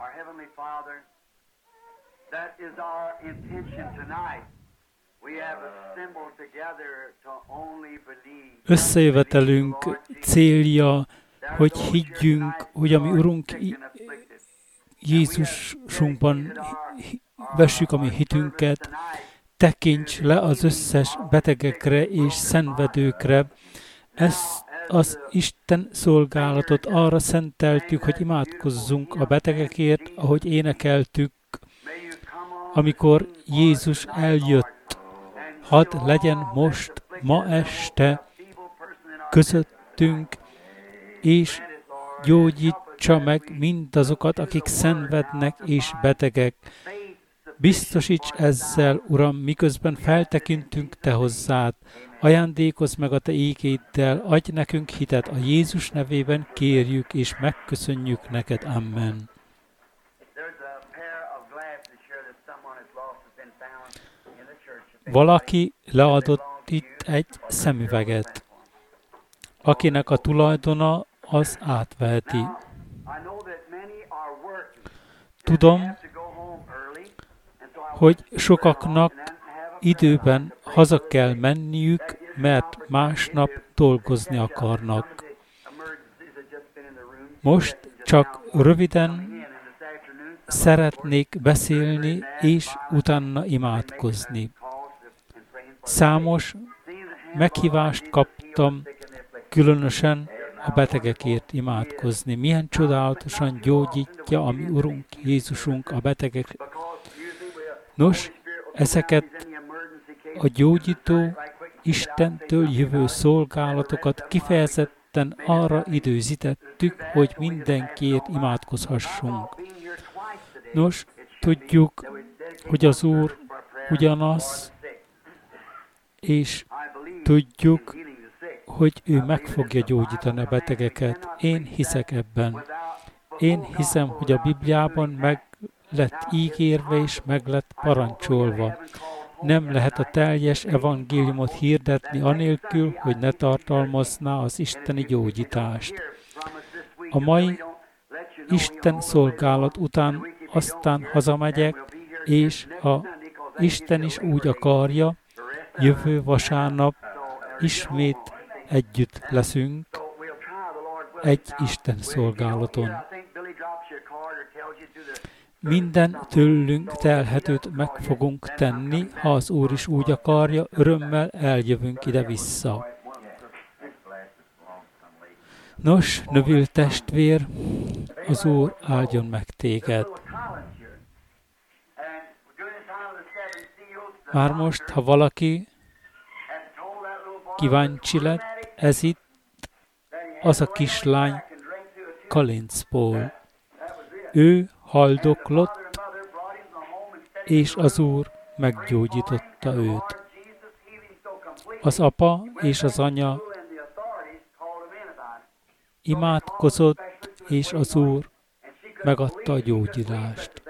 Our Heavenly Father, that is our intention tonight. We have assembled together to only believe. Összejövetelünk célja, hogy higgyünk, hogy a mi Urunk Jézusunkban vessük a mi hitünket, tekints le az összes betegekre és szenvedőkre. Ezt az Isten szolgálatot arra szenteltük, hogy imádkozzunk a betegekért, ahogy énekeltük, amikor Jézus eljött. Hadd legyen most, ma este közöttünk, és gyógyítsa meg mindazokat, akik szenvednek és betegek. Biztosíts ezzel, Uram, miközben feltekintünk Te hozzád. Ajándékozz meg a Te ígéddel, adj nekünk hitet, a Jézus nevében kérjük és megköszönjük neked. Amen. Valaki leadott itt egy szemüveget, akinek a tulajdona az átveheti. Tudom, hogy sokaknak időben haza kell menniük, mert másnap dolgozni akarnak. Most csak röviden szeretnék beszélni, és utána imádkozni. Számos meghívást kaptam, különösen a betegekért imádkozni. Milyen csodálatosan gyógyítja a mi Urunk Jézusunk a betegek. Nos, ezeket a gyógyító Istentől jövő szolgálatokat kifejezetten arra időzítettük, hogy mindenkiért imádkozhassunk. Nos, tudjuk, hogy az Úr ugyanaz, és tudjuk, hogy ő meg fogja gyógyítani a betegeket. Én hiszek ebben. Én hiszem, hogy a Bibliában meg lett ígérve és meg lett parancsolva. Nem lehet a teljes evangéliumot hirdetni anélkül, hogy ne tartalmazná az isteni gyógyítást. A mai Isten szolgálat után aztán hazamegyek, és ha Isten is úgy akarja, jövő vasárnap ismét együtt leszünk egy Isten szolgálaton. Minden tőlünk telhetőt meg fogunk tenni, ha az Úr is úgy akarja, örömmel eljövünk ide-vissza. Nos, növül testvér, az Úr áldjon meg téged. Már most, ha valaki kíváncsi lett, ez itt az a kislány Kalincból. Ő haldoklott, és az Úr meggyógyította őt. Az apa és az anya imádkozott, és az Úr megadta a gyógyulást.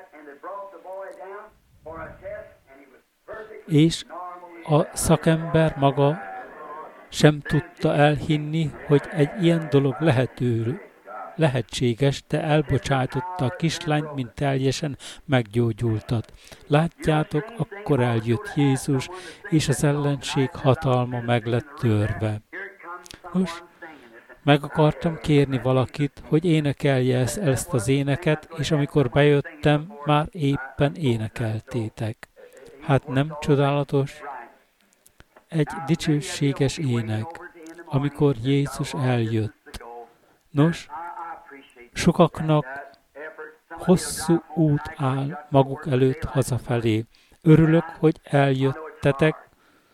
És a szakember maga sem tudta elhinni, hogy egy ilyen dolog lehetséges, de elbocsájtotta a kislányt, mint teljesen meggyógyultat. Látjátok, akkor eljött Jézus, és az ellenség hatalma meg lett törve. Most meg akartam kérni valakit, hogy énekelje ezt az éneket, és amikor bejöttem, már éppen énekeltétek. Hát nem csodálatos? Egy dicsőséges ének, amikor Jézus eljött. Nos, sokaknak hosszú út áll maguk előtt hazafelé. Örülök, hogy eljöttetek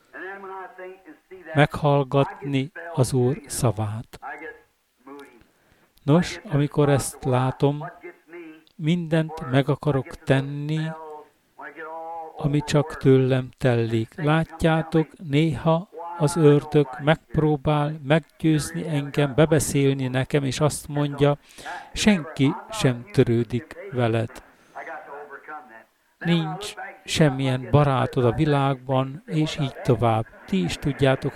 meghallgatni az Úr szavát. Nos, amikor ezt látom, mindent meg akarok tenni, ami csak tőlem tellik. Látjátok, néha az ördög megpróbál meggyőzni engem, bebeszélni nekem, és azt mondja, senki sem törődik veled. Nincs semmilyen barátod a világban, és így tovább. Ti is tudjátok,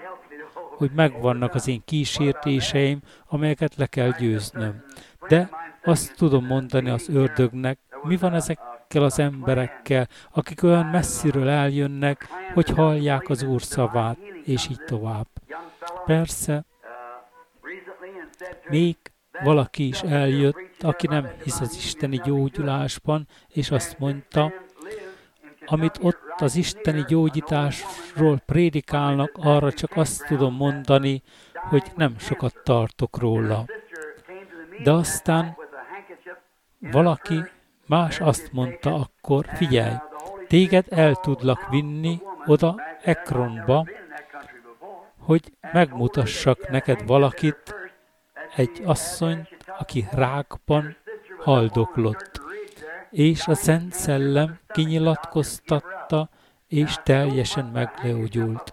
hogy megvannak az én kísértéseim, amelyeket le kell győznöm. De azt tudom mondani az ördögnek, mi van ezekkel az emberekkel, akik olyan messziről eljönnek, hogy hallják az Úr szavát, és így tovább. Persze, még valaki is eljött, aki nem hisz az isteni gyógyulásban, és azt mondta, amit ott az isteni gyógyításról prédikálnak, arra csak azt tudom mondani, hogy nem sokat tartok róla. De aztán valaki más azt mondta akkor, figyelj, téged el tudlak vinni oda Ekronba, hogy megmutassak neked valakit, egy asszony, aki rákban haldoklott. És a Szent Szellem kinyilatkoztatta, és teljesen meggyógyult.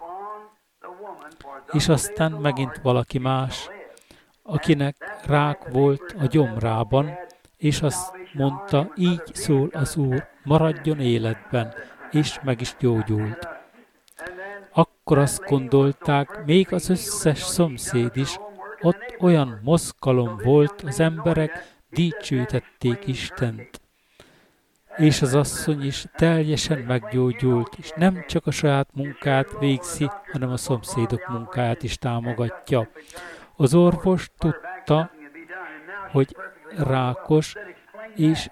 És aztán megint valaki más, akinek rák volt a gyomrában, és azt mondta, így szól az Úr, maradjon életben, és meg is gyógyult. Akkor azt gondolták, még az összes szomszéd is, ott olyan mozgalom volt, az emberek dicsőítették Istent. És az asszony is teljesen meggyógyult, és nem csak a saját munkát végzi, hanem a szomszédok munkáját is támogatja. Az orvos tudta, hogy rákos, és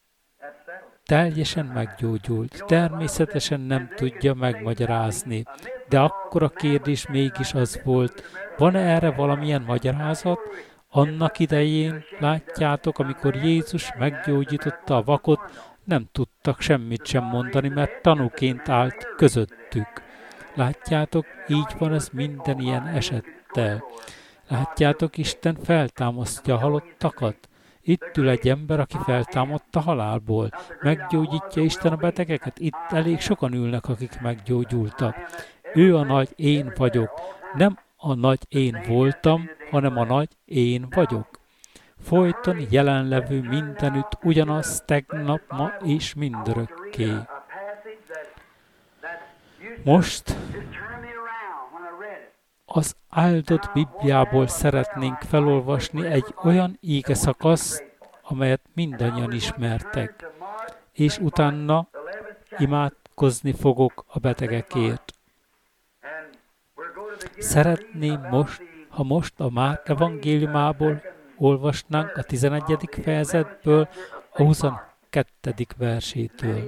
teljesen meggyógyult. Természetesen nem tudja megmagyarázni. De akkor a kérdés mégis az volt, van-e erre valamilyen magyarázat? Annak idején, látjátok, amikor Jézus meggyógyította a vakot, nem tudtak semmit sem mondani, mert tanúként állt közöttük. Látjátok, így van ez minden ilyen esettel. Látjátok, Isten feltámasztja a halottakat. Itt ül egy ember, aki feltámadt a halálból. Meggyógyítja Isten a betegeket. Itt elég sokan ülnek, akik meggyógyultak. Ő a nagy én vagyok. Nem a nagy én voltam, hanem a nagy én vagyok. Folyton jelenlevő mindenütt, ugyanaz tegnap, ma és mindörökké. Most az áldott Bibliából szeretnénk felolvasni egy olyan íge szakaszt, amelyet mindannyian ismertek, és utána imádkozni fogok a betegekért. Szeretném most, ha most a Márk evangéliumából olvasnánk a 11. fejezetből, a 22. versétől.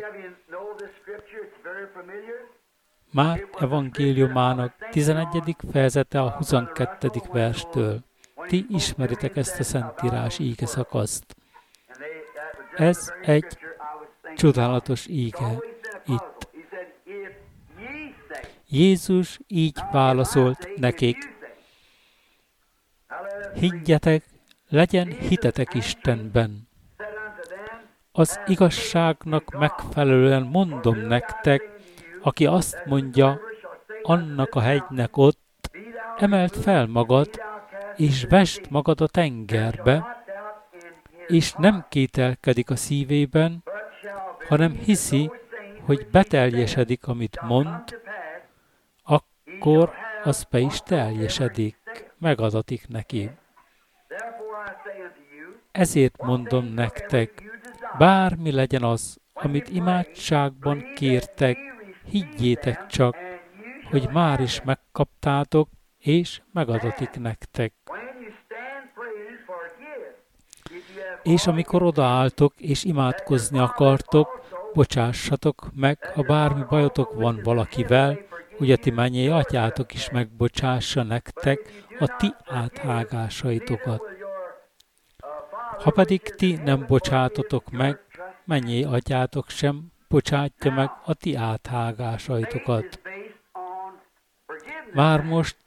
Márk evangéliumának 11. fejezete a 22. verstől. Ti ismeritek ezt a szentírás íge szakaszt. Ez egy csodálatos íge itt. Jézus így válaszolt nekik. Higgyetek, legyen hitetek Istenben. Az igazságnak megfelelően mondom nektek, aki azt mondja annak a hegynek ott, emeld fel magad, és vesd magad a tengerbe, és nem kételkedik a szívében, hanem hiszi, hogy beteljesedik, amit mond, akkor az be is teljesedik, megadatik neki. Ezért mondom nektek, bármi legyen az, amit imádságban kértek, higgyétek csak, hogy már is megkaptátok, és megadatik nektek. És amikor odaálltok, és imádkozni akartok, bocsássatok meg, ha bármi bajotok van valakivel, hogy a ti mennyei atyátok is megbocsássa nektek a ti áthágásaitokat. Ha pedig ti nem bocsátotok meg, mennyei atyátok sem bocsátja meg a ti áthágásaitokat. Már most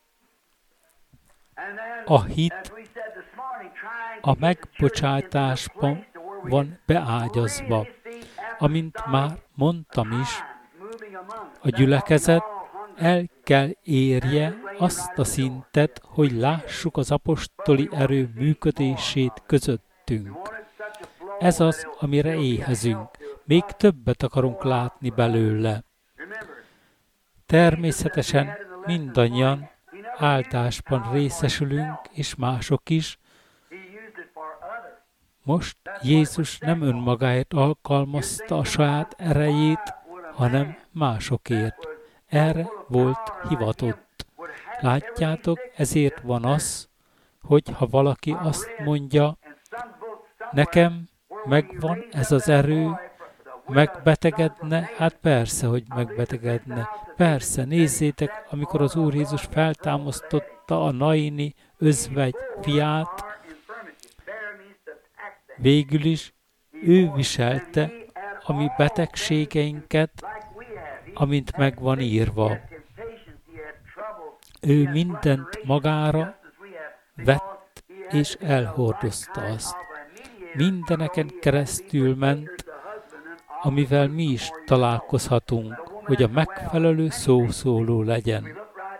a hit a megbocsátásban van beágyazva. Amint már mondtam is, a gyülekezet el kell érje azt a szintet, hogy lássuk az apostoli erő működését közöttünk. Ez az, amire éhezünk. Még többet akarunk látni belőle. Természetesen mindannyian áldásban részesülünk, és mások is. Most Jézus nem önmagáért alkalmazta a saját erejét, hanem másokért. Erre volt hivatott. Látjátok, ezért van az, hogy ha valaki azt mondja, nekem megvan ez az erő, megbetegedne, hát persze, hogy megbetegedne. Persze, nézzétek, amikor az Úr Jézus feltámasztotta a Naini özvegy fiát, végül is ő viselte a mi betegségeinket, amint meg van írva. Ő mindent magára vett és elhordozta azt. Mindeneken keresztül ment, amivel mi is találkozhatunk, hogy a megfelelő szószóló legyen.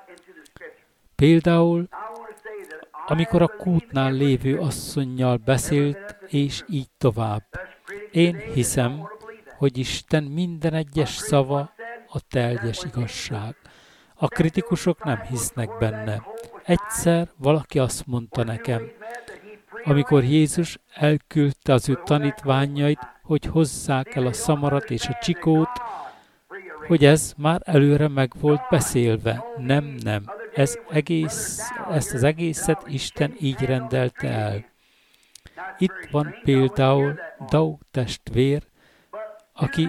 Például, amikor a kútnál lévő asszonnyal beszélt, és így tovább. Én hiszem, hogy Isten minden egyes szava a teljes igazság. A kritikusok nem hisznek benne. Egyszer valaki azt mondta nekem, amikor Jézus elküldte az ő tanítványait, hogy hozzák el a szamarat és a csikót, hogy ez már előre meg volt beszélve. Nem. Ezt az egészet Isten így rendelte el. Itt van például Dau testvér, aki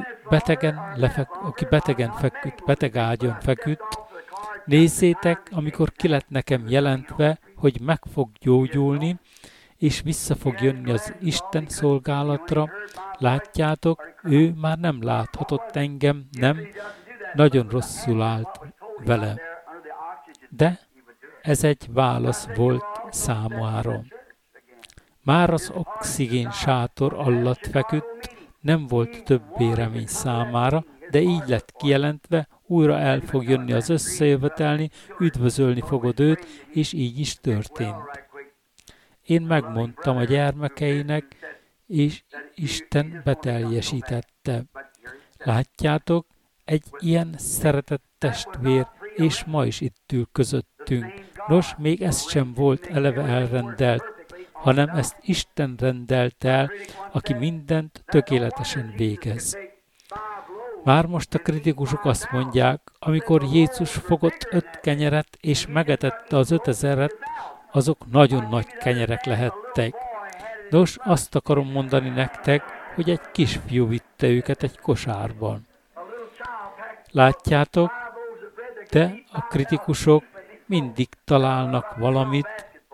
betegen feküdt, betegágyon feküdt. Nézzétek, amikor ki lett nekem jelentve, hogy meg fog gyógyulni, és vissza fog jönni az Isten szolgálatra, látjátok, ő már nem láthatott engem, nem, nagyon rosszul állt vele. De ez egy válasz volt számára. Már az oxigén sátor alatt feküdt, nem volt többé remény számára, de így lett kijelentve, újra el fog jönni az összejövetelni, üdvözölni fogod őt, és így is történt. Én megmondtam a gyermekeinek, és Isten beteljesítette. Látjátok, egy ilyen szeretett testvér, és ma is itt ül közöttünk. Nos, még ez sem volt eleve elrendelt, hanem ezt Isten rendelt el, aki mindent tökéletesen végez. Már most a kritikusok azt mondják, amikor Jézus fogott 5 kenyeret és megetette az 5000-et, azok nagyon nagy kenyerek lehettek. Nos, azt akarom mondani nektek, hogy egy kisfiú vitte őket egy kosárban. Látjátok, de a kritikusok mindig találnak valamit,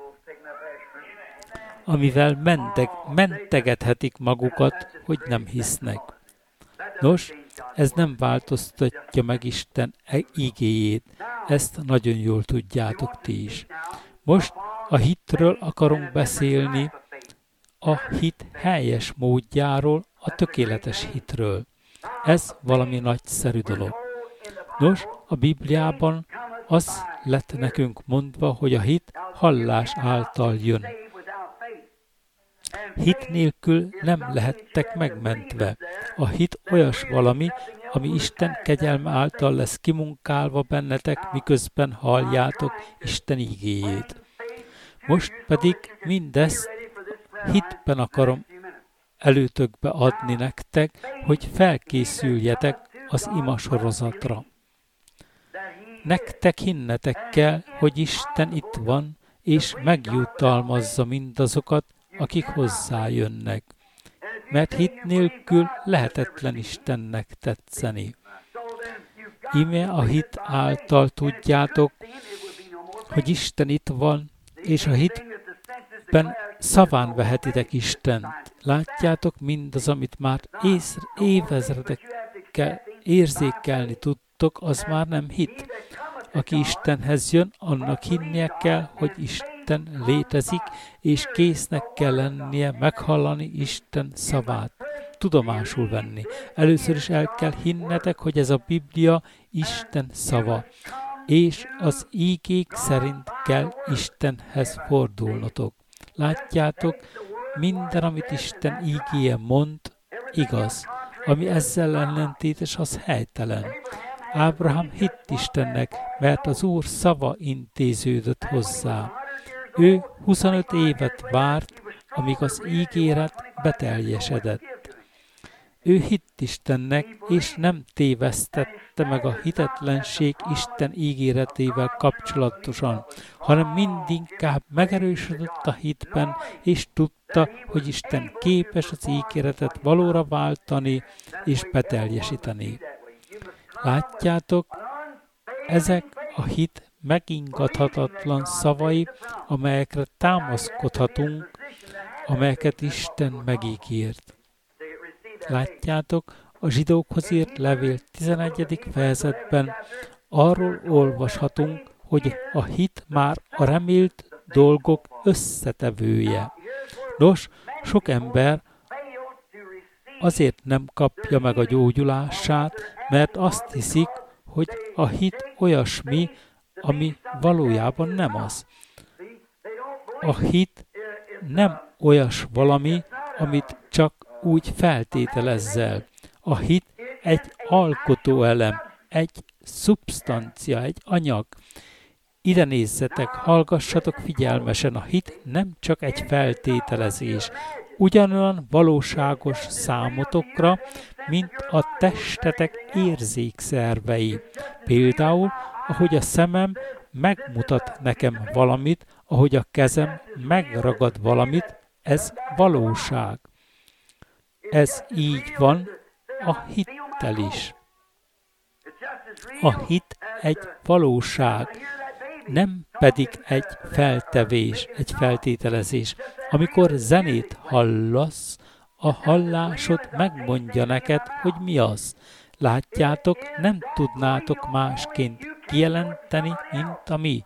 amivel mentegethetik magukat, hogy nem hisznek. Nos, ez nem változtatja meg Isten igéjét, ezt nagyon jól tudjátok ti is. Most a hitről akarunk beszélni, a hit helyes módjáról, a tökéletes hitről. Ez valami nagyszerű dolog. Nos, a Bibliában az lett nekünk mondva, hogy a hit hallás által jön. Hit nélkül nem lehettek megmentve. A hit olyas valami, ami Isten kegyelme által lesz kimunkálva bennetek, miközben halljátok Isten igéjét. Most pedig mindezt hitben akarom előtökbe adni nektek, hogy felkészüljetek az ima sorozatra. Nektek hinnetek kell, hogy Isten itt van, és megjutalmazza mindazokat, akik hozzájönnek. Mert hit nélkül lehetetlen Istennek tetszeni. Íme a hit által tudjátok, hogy Isten itt van, és a hitben szaván vehetitek Istent. Látjátok mindaz, amit már évezredekkel érzékelni tudtok, az már nem hit. Aki Istenhez jön, annak hinnie kell, hogy Isten létezik, és késznek kell lennie meghallani Isten szavát, tudomásul venni. Először is el kell hinnetek, hogy ez a Biblia Isten szava, és az ígék szerint kell Istenhez fordulnotok. Látjátok, minden, amit Isten ígéje mond, igaz. Ami ezzel ellentétes, az helytelen. Ábrahám hitt Istennek, mert az Úr szava intéződött hozzá. Ő 25 évet várt, amíg az ígéret beteljesedett. Ő hitt Istennek, és nem tévesztette meg a hitetlenség Isten ígéretével kapcsolatosan, hanem mindinkább megerősödött a hitben, és tudta, hogy Isten képes az ígéretet valóra váltani és beteljesíteni. Látjátok, ezek a hit megingathatatlan szavai, amelyekre támaszkodhatunk, amelyeket Isten megígért. Látjátok, a zsidókhoz írt levél 11. fejezetben arról olvashatunk, hogy a hit már a remélt dolgok összetevője. Nos, sok ember azért nem kapja meg a gyógyulását, mert azt hiszik, hogy a hit olyasmi, ami valójában nem az. A hit nem olyas valami, amit csak úgy feltételezzel. A hit egy alkotóelem, egy szubstancia, egy anyag. Ide nézzetek, hallgassatok figyelmesen, a hit nem csak egy feltételezés. Ugyanolyan valóságos számotokra, mint a testetek érzékszervei. Például, ahogy a szemem megmutat nekem valamit, ahogy a kezem megragad valamit, ez valóság. Ez így van a hittel is. A hit egy valóság, nem pedig egy feltevés, egy feltételezés. Amikor zenét hallasz, a hallásod megmondja neked, hogy mi az. Látjátok, nem tudnátok másként kijelenteni, mint a mi.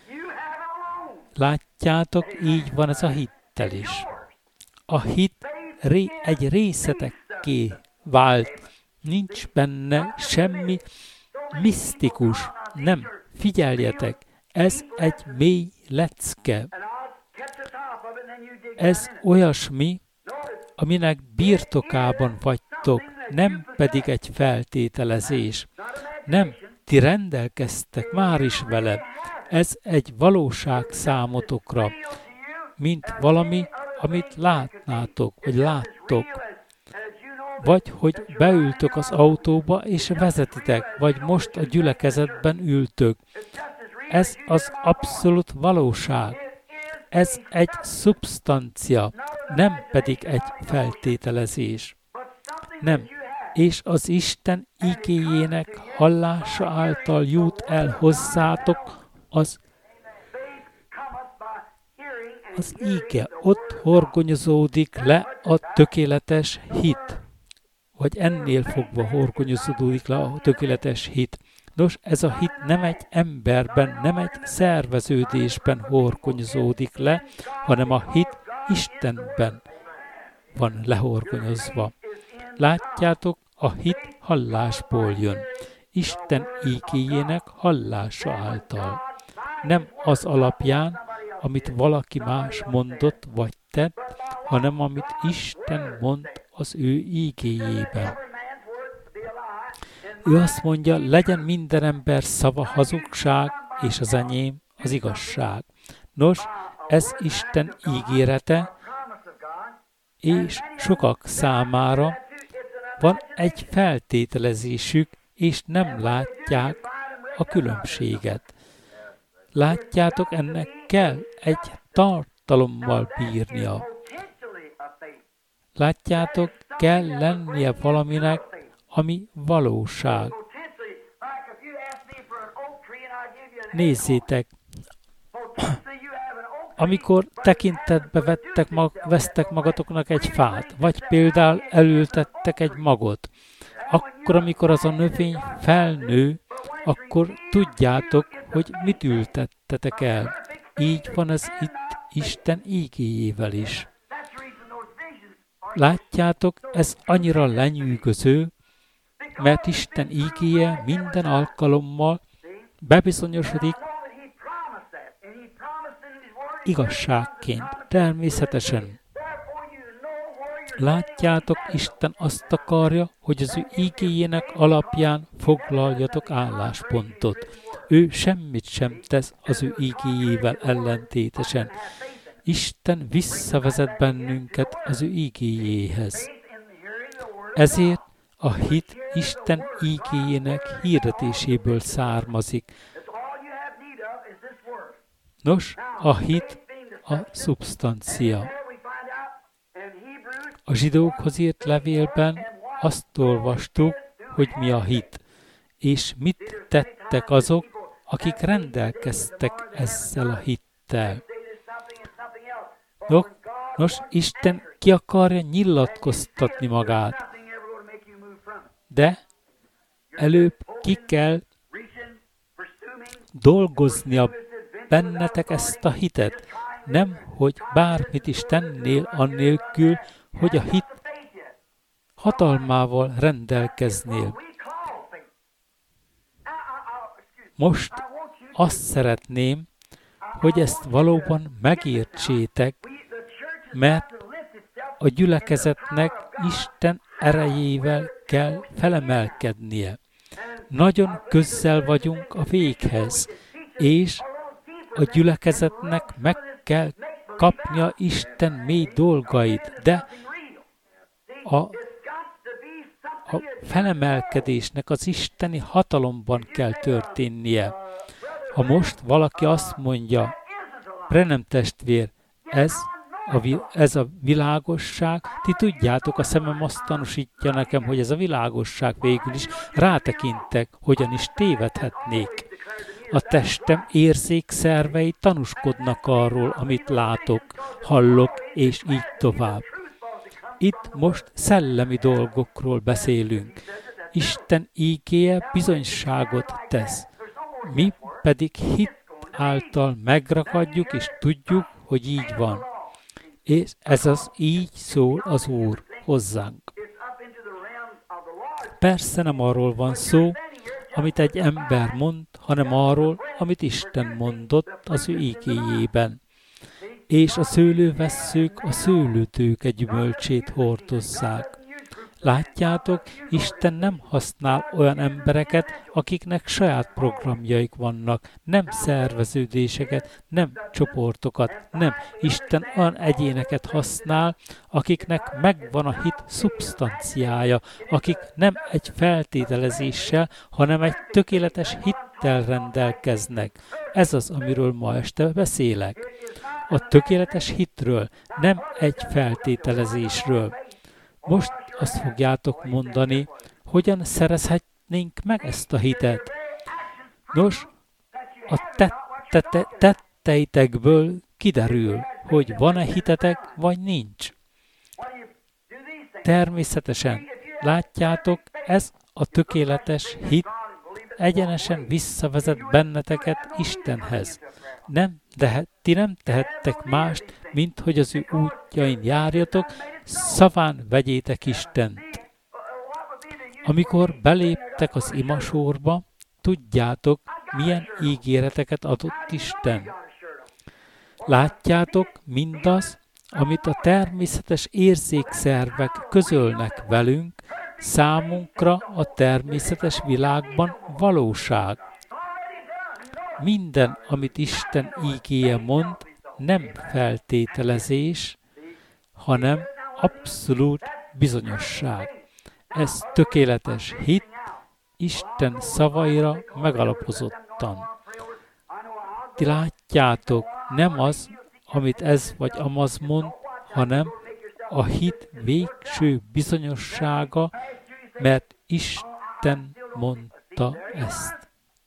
Látjátok, így van ez a hittel is. A hit egy részetekké vált. Nincs benne semmi misztikus. Nem, figyeljetek, ez egy mély lecke. Ez olyasmi, aminek birtokában vagytok, nem pedig egy feltételezés. Nem, ti rendelkeztek már is vele. Ez egy valóság számotokra, mint valami, amit látnátok, vagy láttok. Vagy hogy beültök az autóba és vezetitek, vagy most a gyülekezetben ültök. Ez az abszolút valóság. Ez egy szubstancia, nem pedig egy feltételezés. Nem. És az Isten igéjének hallása által jut el hozzátok az íge. Ott horgonyozódik le a tökéletes hit. Vagy ennél fogva horgonyozódik le a tökéletes hit. Nos, ez a hit nem egy emberben, nem egy szerveződésben horgonyozódik le, hanem a hit Istenben van lehorgonyozva. Látjátok, a hit hallásból jön. Isten ígéjének hallása által. Nem az alapján, amit valaki más mondott vagy tett, hanem amit Isten mond az ő ígéjében. Ő azt mondja, legyen minden ember szava hazugság, és az enyém az igazság. Nos, ez Isten ígérete, és sokak számára van egy feltételezésük, és nem látják a különbséget. Látjátok, ennek kell egy tartalommal bírnia. Látjátok, kell lennie valaminek, ami valóság. Nézzétek, amikor tekintetbe vesztek magatoknak egy fát, vagy például elültettek egy magot, akkor, amikor az a növény felnő, akkor tudjátok, hogy mit ültettetek el. Így van ez itt Isten ígéjével is. Látjátok, ez annyira lenyűgöző, mert Isten ígéje minden alkalommal bebizonyosodik igazságként, természetesen. Látjátok, Isten azt akarja, hogy az ő ígéjének alapján foglaljatok álláspontot. Ő semmit sem tesz az ő ígéjével ellentétesen. Isten visszavezet bennünket az ő igéjéhez. Ezért a hit Isten igéjének hirdetéséből származik. Nos, a hit a szubstancia. A zsidókhoz írt levélben azt olvastuk, hogy mi a hit, és mit tettek azok, akik rendelkeztek ezzel a hittel. Nos, Isten ki akarja nyilatkoztatni magát, de előbb ki kell dolgoznia bennetek ezt a hitet, nem, hogy bármit is tennél annélkül, hogy a hit hatalmával rendelkeznél. Most azt szeretném, hogy ezt valóban megértsétek, mert a gyülekezetnek Isten erejével kell felemelkednie. Nagyon közel vagyunk a véghez, és a gyülekezetnek meg kell kapnia Isten mély dolgait, de a felemelkedésnek az isteni hatalomban kell történnie. Ha most valaki azt mondja, Branham testvér, ez a világosság, ti tudjátok, a szemem azt tanúsítja nekem, hogy ez a világosság végül is, rátekintek, hogyan is tévedhetnék. A testem érzékszervei tanúskodnak arról, amit látok, hallok, és így tovább. Itt most szellemi dolgokról beszélünk. Isten ígéje bizonyságot tesz. Mi pedig hit által megrakadjuk, és tudjuk, hogy így van. És ez az így szól az Úr hozzánk. Persze nem arról van szó, amit egy ember mond, hanem arról, amit Isten mondott az ő ígéjében. És a szőlővesszők a szőlőtőke gyümölcsét hordozzák. Látjátok, Isten nem használ olyan embereket, akiknek saját programjaik vannak, nem szerveződéseket, nem csoportokat, nem. Isten olyan egyéneket használ, akiknek megvan a hit szubstanciája, akik nem egy feltételezéssel, hanem egy tökéletes hittel rendelkeznek. Ez az, amiről ma este beszélek. A tökéletes hitről, nem egy feltételezésről. Most azt fogjátok mondani, hogyan szerezhetnénk meg ezt a hitet. Nos, a tetteitekből kiderül, hogy van-e hitetek, vagy nincs. Természetesen, látjátok, ez a tökéletes hit egyenesen visszavezet benneteket Istenhez. Ti nem tehettek mást, mint hogy az ő útjain járjatok, szaván vegyétek Istent. Amikor beléptek az imasorba, tudjátok, milyen ígéreteket adott Isten. Látjátok, mindaz, amit a természetes érzékszervek közölnek velünk, számunkra a természetes világban valóság. Minden, amit Isten ígéje mond, nem feltételezés, hanem abszolút bizonyosság. Ez tökéletes hit, Isten szavaira megalapozottan. Ti látjátok, nem az, amit ez vagy amaz mond, hanem a hit végső bizonyossága, mert Isten mondta ezt.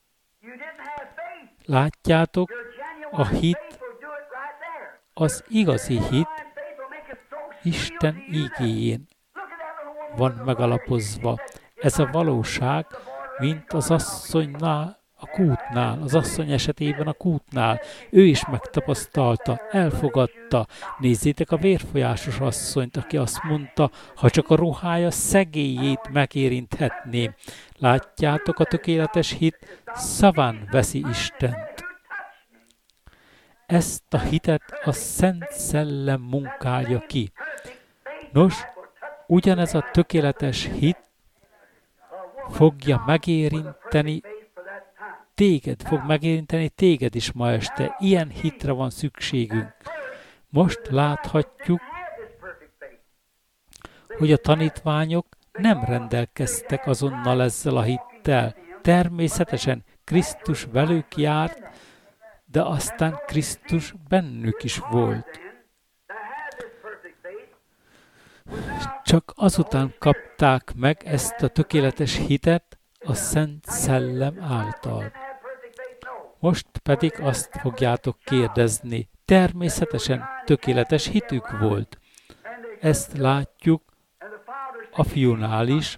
Látjátok, a hit, az igazi hit Isten ígéjén van megalapozva. Ez a valóság, mint az asszonynál, a kútnál, az asszony esetében a kútnál. Ő is megtapasztalta, elfogadta. Nézzétek a vérfolyásos asszonyt, aki azt mondta, ha csak a ruhája szegélyét megérinthetném. Látjátok, a tökéletes hit szaván veszi Istent. Ezt a hitet a Szent Szellem munkálja ki. Nos, ugyanez a tökéletes hit fogja megérinteni téged, fog megérinteni téged is ma este. Ilyen hitre van szükségünk. Most láthatjuk, hogy a tanítványok nem rendelkeztek azonnal ezzel a hittel. Természetesen Krisztus velük járt, de aztán Krisztus bennük is volt. Csak azután kapták meg ezt a tökéletes hitet a Szent Szellem által. Most pedig azt fogjátok kérdezni, természetesen tökéletes hitük volt. Ezt látjuk a fiúnál is,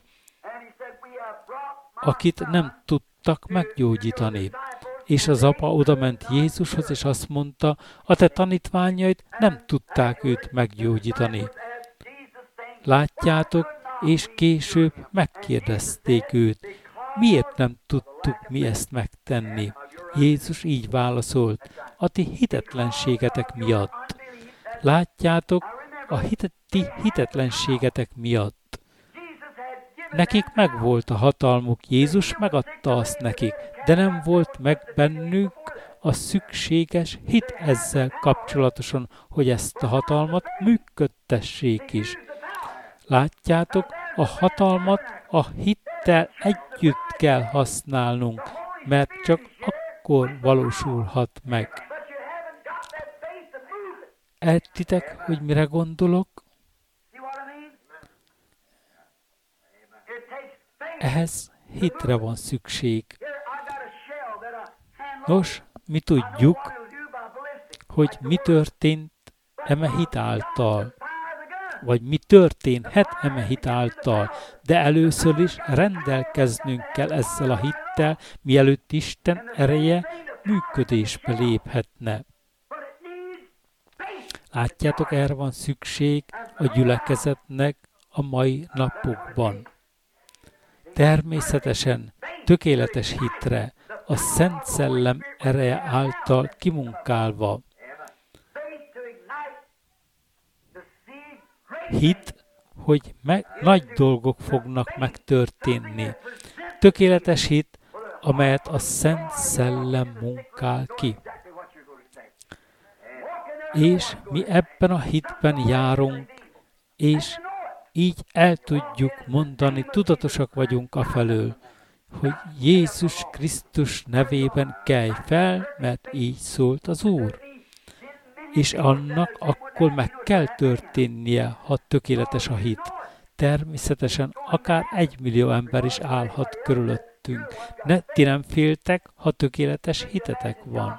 akit nem tudtak meggyógyítani. És az apa odament Jézushoz, és azt mondta, a te tanítványaid nem tudták őt meggyógyítani. Látjátok, és később megkérdezték őt, miért nem tudtuk mi ezt megtenni. Jézus így válaszolt, a ti hitetlenségetek miatt. Látjátok, a ti hitetlenségetek miatt. Nekik megvolt a hatalmuk, Jézus megadta azt nekik, de nem volt meg bennük a szükséges hit ezzel kapcsolatosan, hogy ezt a hatalmat működtessék is. Látjátok, a hatalmat a hittel együtt kell használnunk, mert csak akkor valósulhat meg. Értitek, hogy mire gondolok? Ehhez hitre van szükség. Nos, mi tudjuk, hogy mi történt eme hit által, vagy mi történhet eme hit által, de először is rendelkeznünk kell ezzel a hittel, mielőtt Isten ereje működésbe léphetne. Látjátok, erre van szükség a gyülekezetnek a mai napokban. Természetesen tökéletes hitre, a Szent Szellem ereje által kimunkálva. Hit, hogy nagy dolgok fognak megtörténni. Tökéletes hit, amelyet a Szent Szellem munkál ki. És mi ebben a hitben járunk, és így el tudjuk mondani, tudatosak vagyunk afelől, hogy Jézus Krisztus nevében kelj fel, mert így szólt az Úr. És annak akkor meg kell történnie, ha tökéletes a hit. Természetesen akár 1 millió ember is állhat körülöttünk. Ti nem féltek, ha tökéletes hitetek van.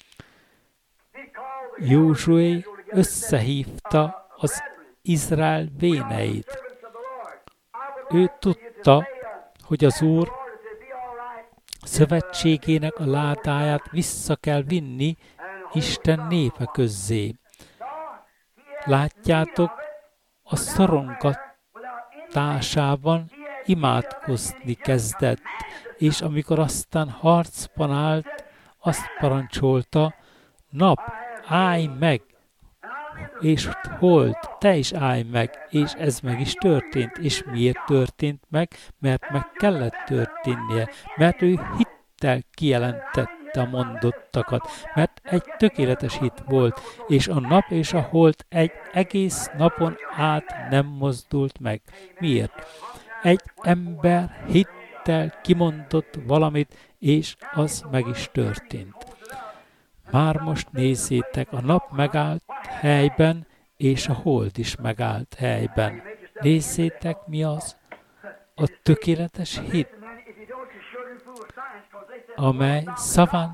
Józsué összehívta az Izrael véneit. Ő tudta, hogy az Úr szövetségének a ládáját vissza kell vinni Isten népe közzé. Látjátok, a szorongatásában imádkozni kezdett, és amikor aztán harcban állt, azt parancsolta, nap, állj meg, és hold, te is állj meg, és ez meg is történt. És miért történt meg? Mert meg kellett történnie, mert ő hittel kijelentette a mondottakat, mert egy tökéletes hit volt, és a nap és a hold egy egész napon át nem mozdult meg. Miért? Egy ember hittel kimondott valamit, és az meg is történt. Már most nézzétek, a nap megállt helyben, és a hold is megállt helyben. Nézzétek, mi az? A tökéletes hit, amely szaván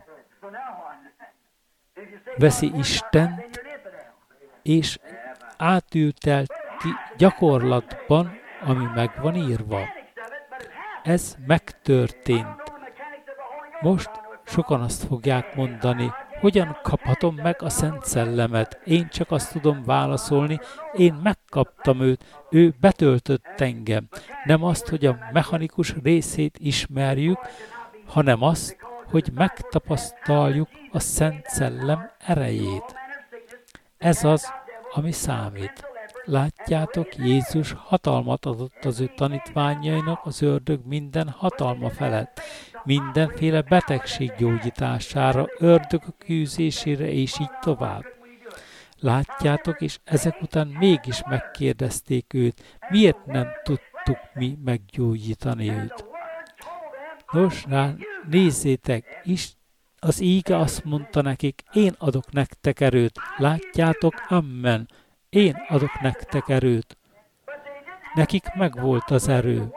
veszi Istent, és átülteti gyakorlatban, ami meg van írva. Ez megtörtént. Most sokan azt fogják mondani, hogyan kaphatom meg a Szent Szellemet? Én csak azt tudom válaszolni, én megkaptam őt, ő betöltött engem. Nem azt, hogy a mechanikus részét ismerjük, hanem azt, hogy megtapasztaljuk a Szent Szellem erejét. Ez az, ami számít. Látjátok, Jézus hatalmat adott az ő tanítványainak az ördög minden hatalma felett, mindenféle betegség gyógyítására, ördögök űzésére és így tovább. Látjátok, és ezek után mégis megkérdezték őt, miért nem tudtuk mi meggyógyítani őt. Nos, nézzétek, az íge azt mondta nekik, én adok nektek erőt. Látjátok, amen, én adok nektek erőt. Nekik megvolt az erő,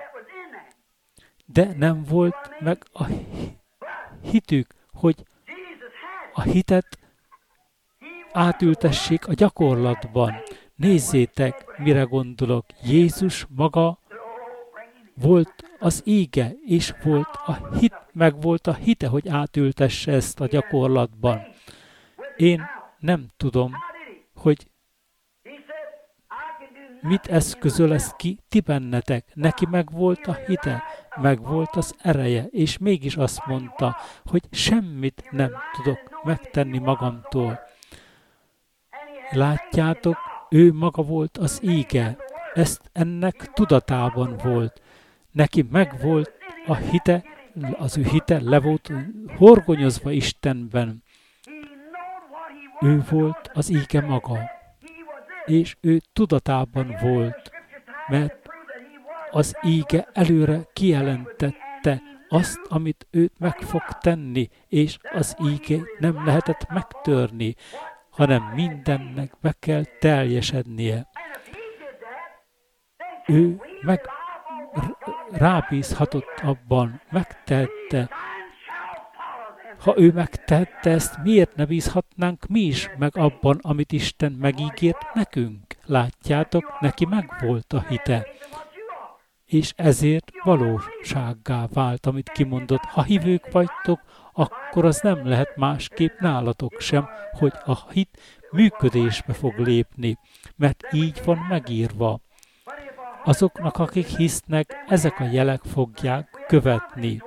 de nem volt meg a hitük, hogy a hitet átültessék a gyakorlatban. Nézzétek, mire gondolok. Jézus maga volt az íge, és volt a hit, meg volt a hite, hogy átültesse ezt a gyakorlatban. Én nem tudom, hogy mit eszközöl ez ki ti bennetek. Neki meg volt a hite, meg volt az ereje, és mégis azt mondta, hogy semmit nem tudok megtenni magamtól. Látjátok, ő maga volt az íge, ennek tudatában volt. Neki megvolt a hite, az ő hite le volt horgonyozva Istenben. Ő volt az íge maga, és ő tudatában volt, mert az íge előre kijelentette azt, amit őt meg fog tenni, és az íge nem lehetett megtörni, hanem mindennek be kell teljesednie. Ő rábízhatott abban, megtette. Ha ő megtette ezt, miért ne bízhatnánk mi is meg abban, amit Isten megígért nekünk? Látjátok, neki megvolt a hite. És ezért valósággá vált, amit kimondott. Ha hívők vagytok, akkor az nem lehet másképp nálatok sem, hogy a hit működésbe fog lépni, mert így van megírva. Azoknak, akik hisznek, ezek a jelek fogják követni.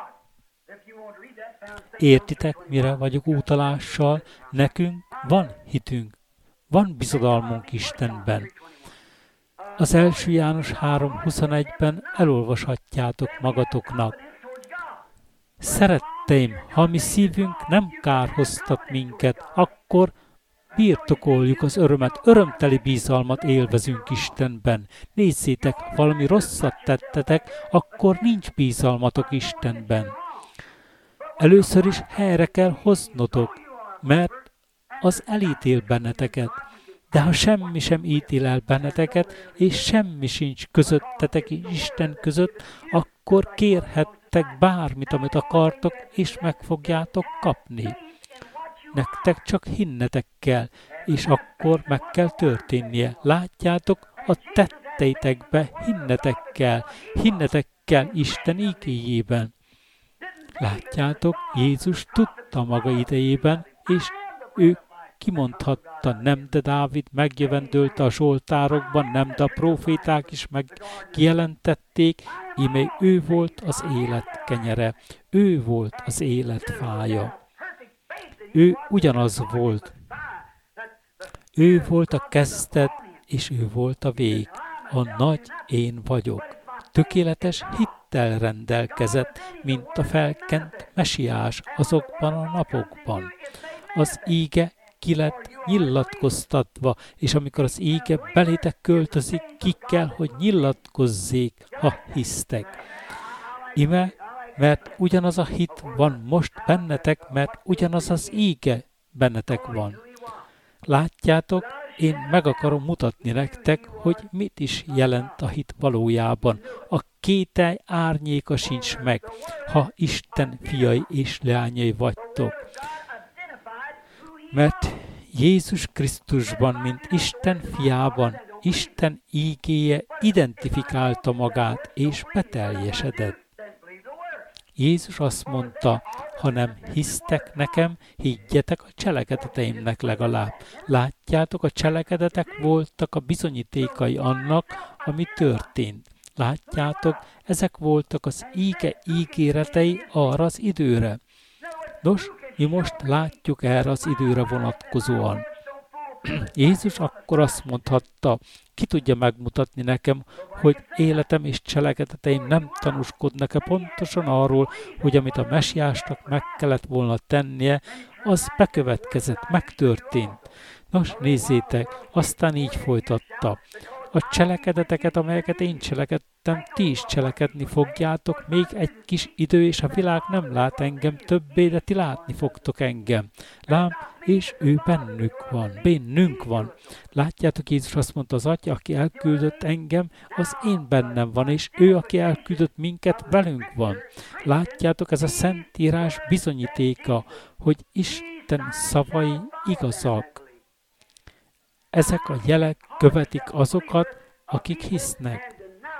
Értitek, mire vagyok utalással? Nekünk van hitünk, van bizodalmunk Istenben. Az 1. János 3.21-ben elolvashatjátok magatoknak. Szeretteim, ha mi szívünk nem kárhoztat minket, akkor birtokoljuk az örömet, örömteli bízalmat élvezünk Istenben. Nézzétek, ha valami rosszat tettetek, akkor nincs bízalmatok Istenben. Először is helyre kell hoznotok, mert az elítél benneteket. De ha semmi sem ítél el benneteket, és semmi sincs közöttetek és Isten között, akkor kérhettek bármit, amit akartok, és meg fogjátok kapni. Nektek csak hinnetek kell, és akkor meg kell történnie. Látjátok, a tetteitekbe hinnetek kell Isten igéjében. Látjátok, Jézus tudta maga idejében, és ő kimondhatta, nem de Dávid megjövendölte a zsoltárokban, nem de a próféták is megjelentették, íme ő volt az élet kenyere, ő volt az élet fája. Ő ugyanaz volt. Ő volt a kezdet, és ő volt a vég. A nagy én vagyok. Tökéletes hittel rendelkezett, mint a felkent mesiás azokban a napokban. Az íge ki lett nyilatkoztatva, és amikor az íge belétek költözik, ki kell, hogy nyilatkozzék, ha hisztek. Ime, mert ugyanaz a hit van most bennetek, mert ugyanaz az íge bennetek van. Látjátok, én meg akarom mutatni nektek, hogy mit is jelent a hit valójában. A kételj árnyéka sincs meg, ha Isten fiai és leányai vagytok. Mert Jézus Krisztusban, mint Isten fiában, Isten ígéje identifikálta magát és beteljesedett. Jézus azt mondta, ha nem hisztek nekem, higgyetek a cselekedeteimnek legalább. Látjátok, a cselekedetek voltak a bizonyítékai annak, ami történt. Látjátok, ezek voltak az íge ígéretei arra az időre. Nos, mi most látjuk erre az időre vonatkozóan. Jézus akkor azt mondhatta, ki tudja megmutatni nekem, hogy életem és cselekedeteim nem tanúskodnak-e pontosan arról, hogy amit a mesiásnak meg kellett volna tennie, az bekövetkezett, megtörtént. Nos, nézzétek, aztán így folytatta. A cselekedeteket, amelyeket én cselekedtem, ti is cselekedni fogjátok, még egy kis idő, és a világ nem lát engem többé, de ti látni fogtok engem. Lám, és ő bennünk van. Látjátok, Jézus azt mondta, az Atya, aki elküldött engem, az én bennem van, és ő, aki elküldött minket, velünk van. Látjátok, ez a Szentírás bizonyítéka, hogy Isten szavai igazak. Ezek a jelek követik azokat, akik hisznek.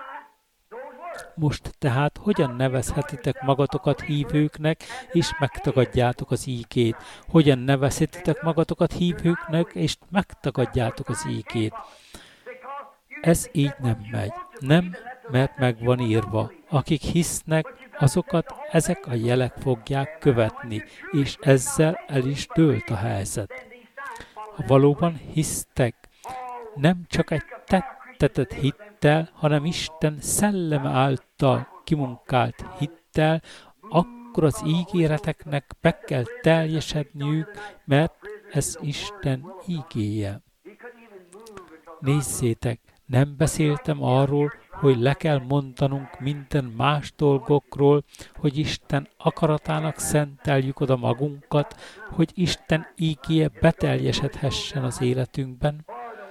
Most tehát hogyan nevezhetitek magatokat hívőknek, és megtagadjátok az ígét? Hogyan nevezhetitek magatokat hívőknek, és megtagadjátok az ígét? Ez így nem megy. Nem, mert meg van írva. Akik hisznek, azokat ezek a jelek fogják követni, és ezzel el is dőlt a helyzet. Ha valóban hisztek, nem csak egy tettetett hittel, hanem Isten szelleme által kimunkált hittel, akkor az ígéreteknek be kell teljesedniük, mert ez Isten ígéje. Nézzétek, nem beszéltem arról, hogy le kell mondanunk minden más dolgokról, hogy Isten akaratának szenteljük oda magunkat, hogy Isten ígéje beteljesedhessen az életünkben.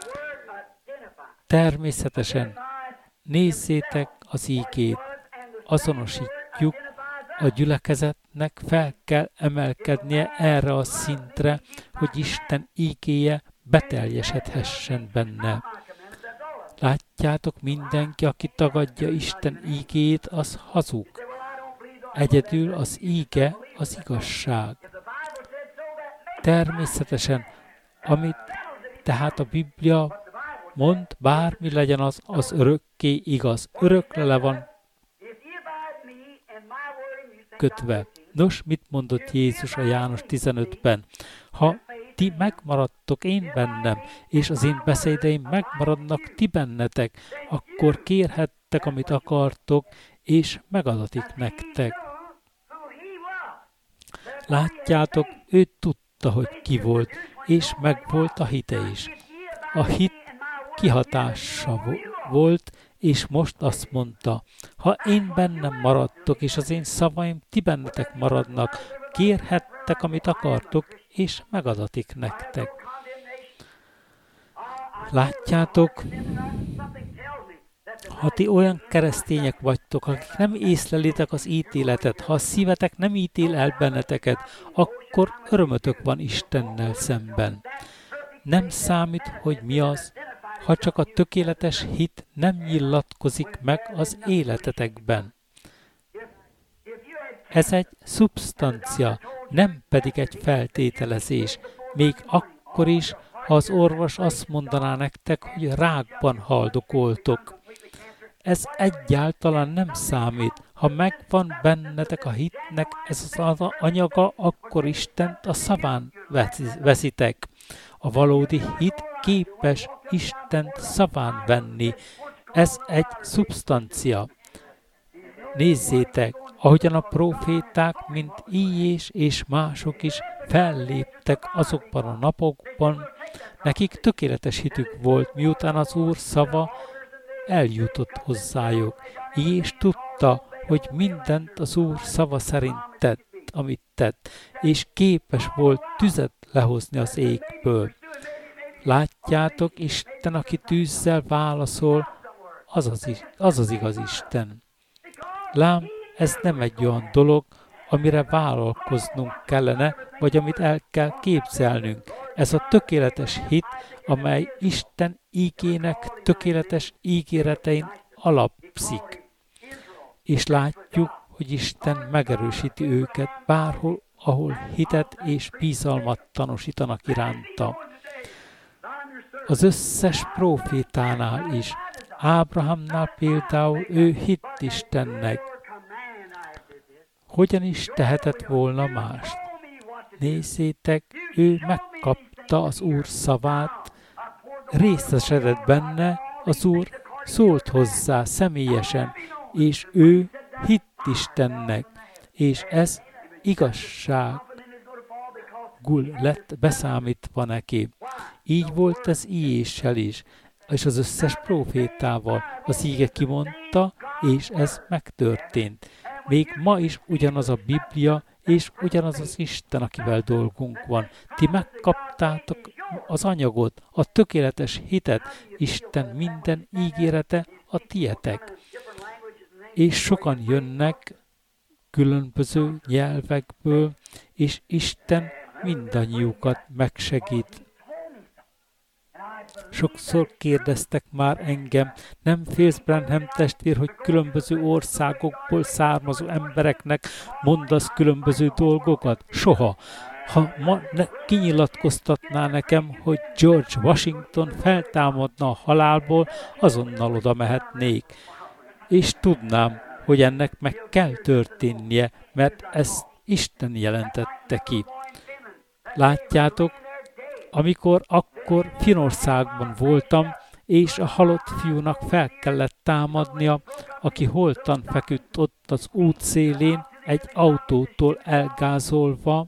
Természetesen nézzétek az ígét, azonosítjuk, a gyülekezetnek fel kell emelkednie erre a szintre, hogy Isten ígéje beteljesedhessen benne. Látjátok, mindenki, aki tagadja Isten ígéjét, az hazug. Egyedül az íge az igazság. Természetesen, amit tehát a Biblia mond, bármi legyen az örökké igaz. Örökre le van kötve. Nos, mit mondott Jézus a János 15-ben? Ha ti megmaradtok én bennem, és az én beszédeim megmaradnak ti bennetek, akkor kérhettek, amit akartok, és megadatik nektek. Látjátok, ő tudta, hogy ki volt, és megvolt a hite is. A hit kihatása volt, és most azt mondta, ha én bennem maradtok, és az én szavaim ti bennetek maradnak, kérhettek, amit akartok, és megadatik nektek. Látjátok, ha ti olyan keresztények vagytok, akik nem észlelitek az ítéletet, ha a szívetek nem ítél el benneteket, akkor örömötök van Istennel szemben. Nem számít, hogy mi az, ha csak a tökéletes hit nem nyilatkozik meg az életetekben. Ez egy szubstancia, nem pedig egy feltételezés, még akkor is, ha az orvos azt mondaná nektek, hogy rákban haldokoltok. Ez egyáltalán nem számít. Ha megvan bennetek a hitnek ez az anyaga, akkor Istent a szaván veszitek. A valódi hit képes Istent szaván venni. Ez egy szubstancia. Nézzétek, ahogyan a próféták, mint Íjés és mások is felléptek azokban a napokban, nekik tökéletes hitük volt, miután az Úr szava eljutott hozzájuk. Íjés tudta, hogy mindent az Úr szava szerint tett, amit tett, és képes volt tüzet lehozni az égből. Látjátok, Isten, aki tűzzel válaszol, az az igaz Isten. Lám, ez nem egy olyan dolog, amire vállalkoznunk kellene, vagy amit el kell képzelnünk. Ez a tökéletes hit, amely Isten ígének tökéletes ígéretein alapszik. És látjuk, hogy Isten megerősíti őket bárhol, ahol hitet és bizalmat tanúsítanak iránta. Az összes prófétánál is, Ábrahámnál például ő hitt Istennek. Hogyan is tehetett volna mást? Nézzétek, ő megkapta az Úr szavát, részesedett benne, az Úr szólt hozzá személyesen, és ő hitt Istennek, és ez igazság. gul lett beszámítva neki. Így volt ez Ilyéssel is, és az összes prófétával. Az íge kimondta, és ez megtörtént. Még ma is ugyanaz a Biblia, és ugyanaz az Isten, akivel dolgunk van. Ti megkaptátok az anyagot, a tökéletes hitet, Isten minden ígérete a tietek. És sokan jönnek különböző nyelvekből, és Isten mindannyiukat megsegít. Sokszor kérdeztek már engem, nem félsz, Branham testvér, hogy különböző országokból származó embereknek mondasz különböző dolgokat? Soha. Ha ma kinyilatkoztatná nekem, hogy George Washington feltámadna a halálból, azonnal oda mehetnék. És tudnám, hogy ennek meg kell történnie, mert ezt Isten jelentette ki. Látjátok, akkor Finnországban voltam, és a halott fiúnak fel kellett támadnia, aki holtan feküdt ott az út szélén, egy autótól elgázolva.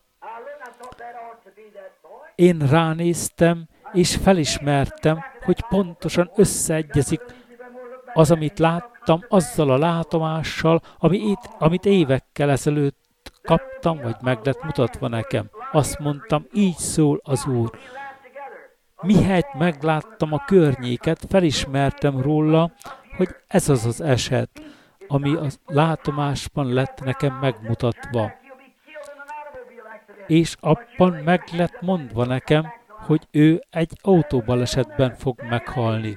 Én ránéztem, és felismertem, hogy pontosan összeegyezik az, amit láttam, azzal a látomással, amit évekkel ezelőtt kaptam, vagy meg lett mutatva nekem. Azt mondtam, így szól az Úr. Mihelyt megláttam a környéket, felismertem róla, hogy ez az az eset, ami a látomásban lett nekem megmutatva. És abban meg lett mondva nekem, hogy ő egy autóbalesetben fog meghalni,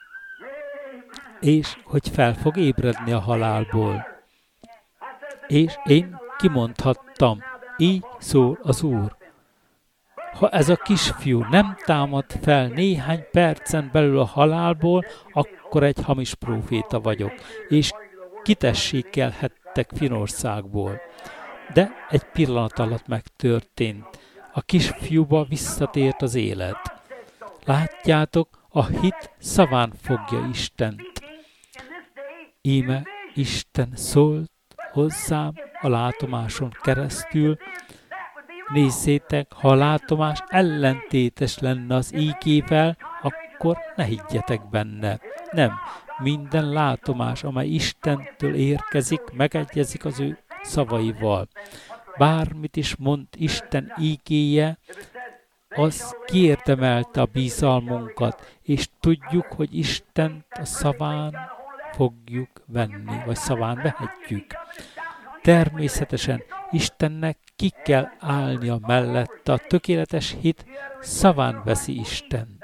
és hogy fel fog ébredni a halálból. És én kimondhattam, így szól az Úr. Ha ez a kisfiú nem támad fel néhány percen belül a halálból, akkor egy hamis próféta vagyok, és kitessékelhettek Finnországból. De egy pillanat alatt megtörtént. A kisfiúba visszatért az élet. Látjátok, a hit szaván fogja Istent. Íme Isten szólt hozzám a látomáson keresztül. Nézzétek, ha a látomás ellentétes lenne az ígével, akkor ne higgyetek benne. Nem, minden látomás, amely Istentől érkezik, megegyezik az ő szavaival. Bármit is mond Isten ígéje, az kiérdemelte a bízalmunkat, és tudjuk, hogy Istent a szaván fogjuk venni, vagy szaván vehetjük. Természetesen Istennek ki kell állnia mellette, a tökéletes hit szaván veszi Istent.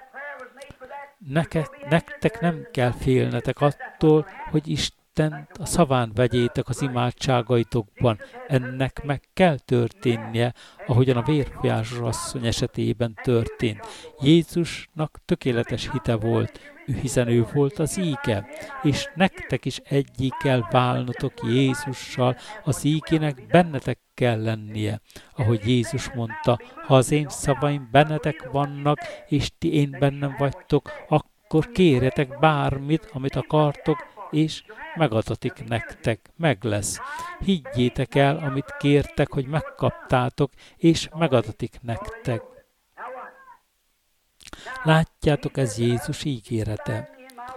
Nektek nem kell félnetek attól, hogy Istent a szaván vegyétek az imádságaitokban. Ennek meg kell történnie, ahogyan a vérfiásos asszony esetében történt. Jézusnak tökéletes hite volt, hiszen ő volt az íge, és nektek is egyik kell válnotok Jézussal, az ígének bennetek kell lennie. Ahogy Jézus mondta, ha az én szavaim bennetek vannak, és ti én bennem vagytok, akkor kérjetek bármit, amit akartok, és megadatik nektek, meg lesz. Higgyétek el, amit kértek, hogy megkaptátok, és megadatik nektek. Látjátok, ez Jézus ígérete.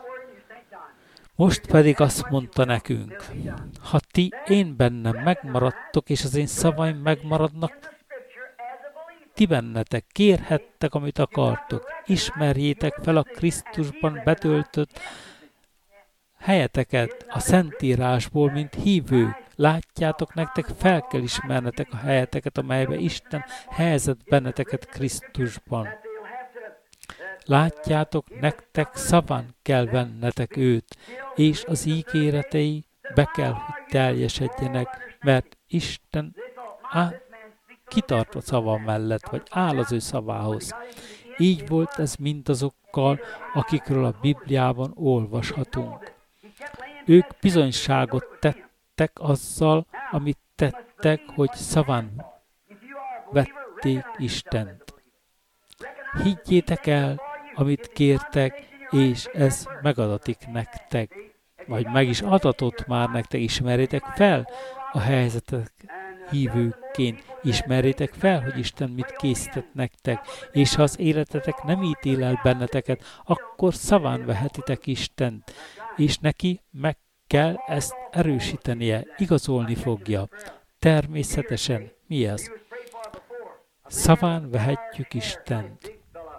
Most pedig azt mondta nekünk, ha ti én bennem megmaradtok, és az én szavaim megmaradnak, ti bennetek kérhettek, amit akartok. Ismerjétek fel a Krisztusban betöltött helyeteket a Szentírásból, mint hívők. Látjátok, nektek fel kell ismernetek a helyeteket, amelybe Isten helyezett benneteket Krisztusban. Látjátok, nektek szaván kell vennetek őt, és az ígéretei be kell, hogy teljesedjenek, mert Isten kitart a szava mellett, vagy áll az ő szavához. Így volt ez mindazokkal, akikről a Bibliában olvashatunk. Ők bizonyságot tettek azzal, amit tettek, hogy szaván vették Istent. Higgyétek el, amit kértek, és ez megadatik nektek. Vagy meg is adatott már nektek, ismerjétek fel a helyzetet. hívőként. Ismerjétek fel, hogy Isten mit készített nektek, és ha az életetek nem ítél el benneteket, akkor szaván vehetitek Istent, és neki meg kell ezt erősítenie, igazolni fogja. Természetesen mi ez? Szaván vehetjük Istent,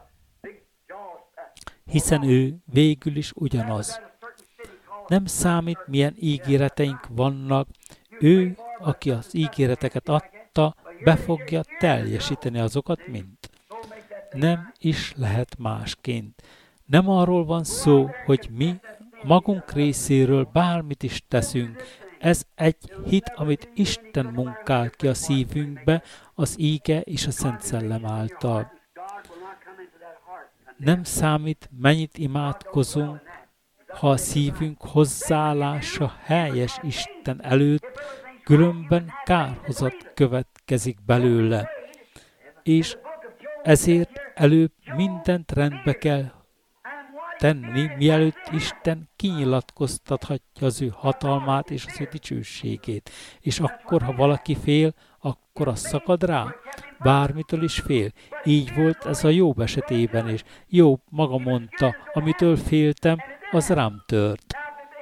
hiszen ő végül is ugyanaz. Nem számít, milyen ígéreteink vannak, ő, aki az ígéreteket adta, be fogja teljesíteni azokat mind. Nem is lehet másként. Nem arról van szó, hogy mi magunk részéről bármit is teszünk. Ez egy hit, amit Isten munkál ki a szívünkbe, az íge és a Szent Szellem által. Nem számít, mennyit imádkozunk, ha a szívünk hozzáállása helyes Isten előtt, különben kárhozat következik belőle. És ezért előbb mindent rendbe kell tenni, mielőtt Isten kinyilatkoztathatja az ő hatalmát és az ő dicsőségét. És akkor, ha valaki fél, akkor az szakad rá. Bármitől is fél. Így volt ez a Jobb esetében is. Jobb maga mondta, amitől féltem, az rám tört.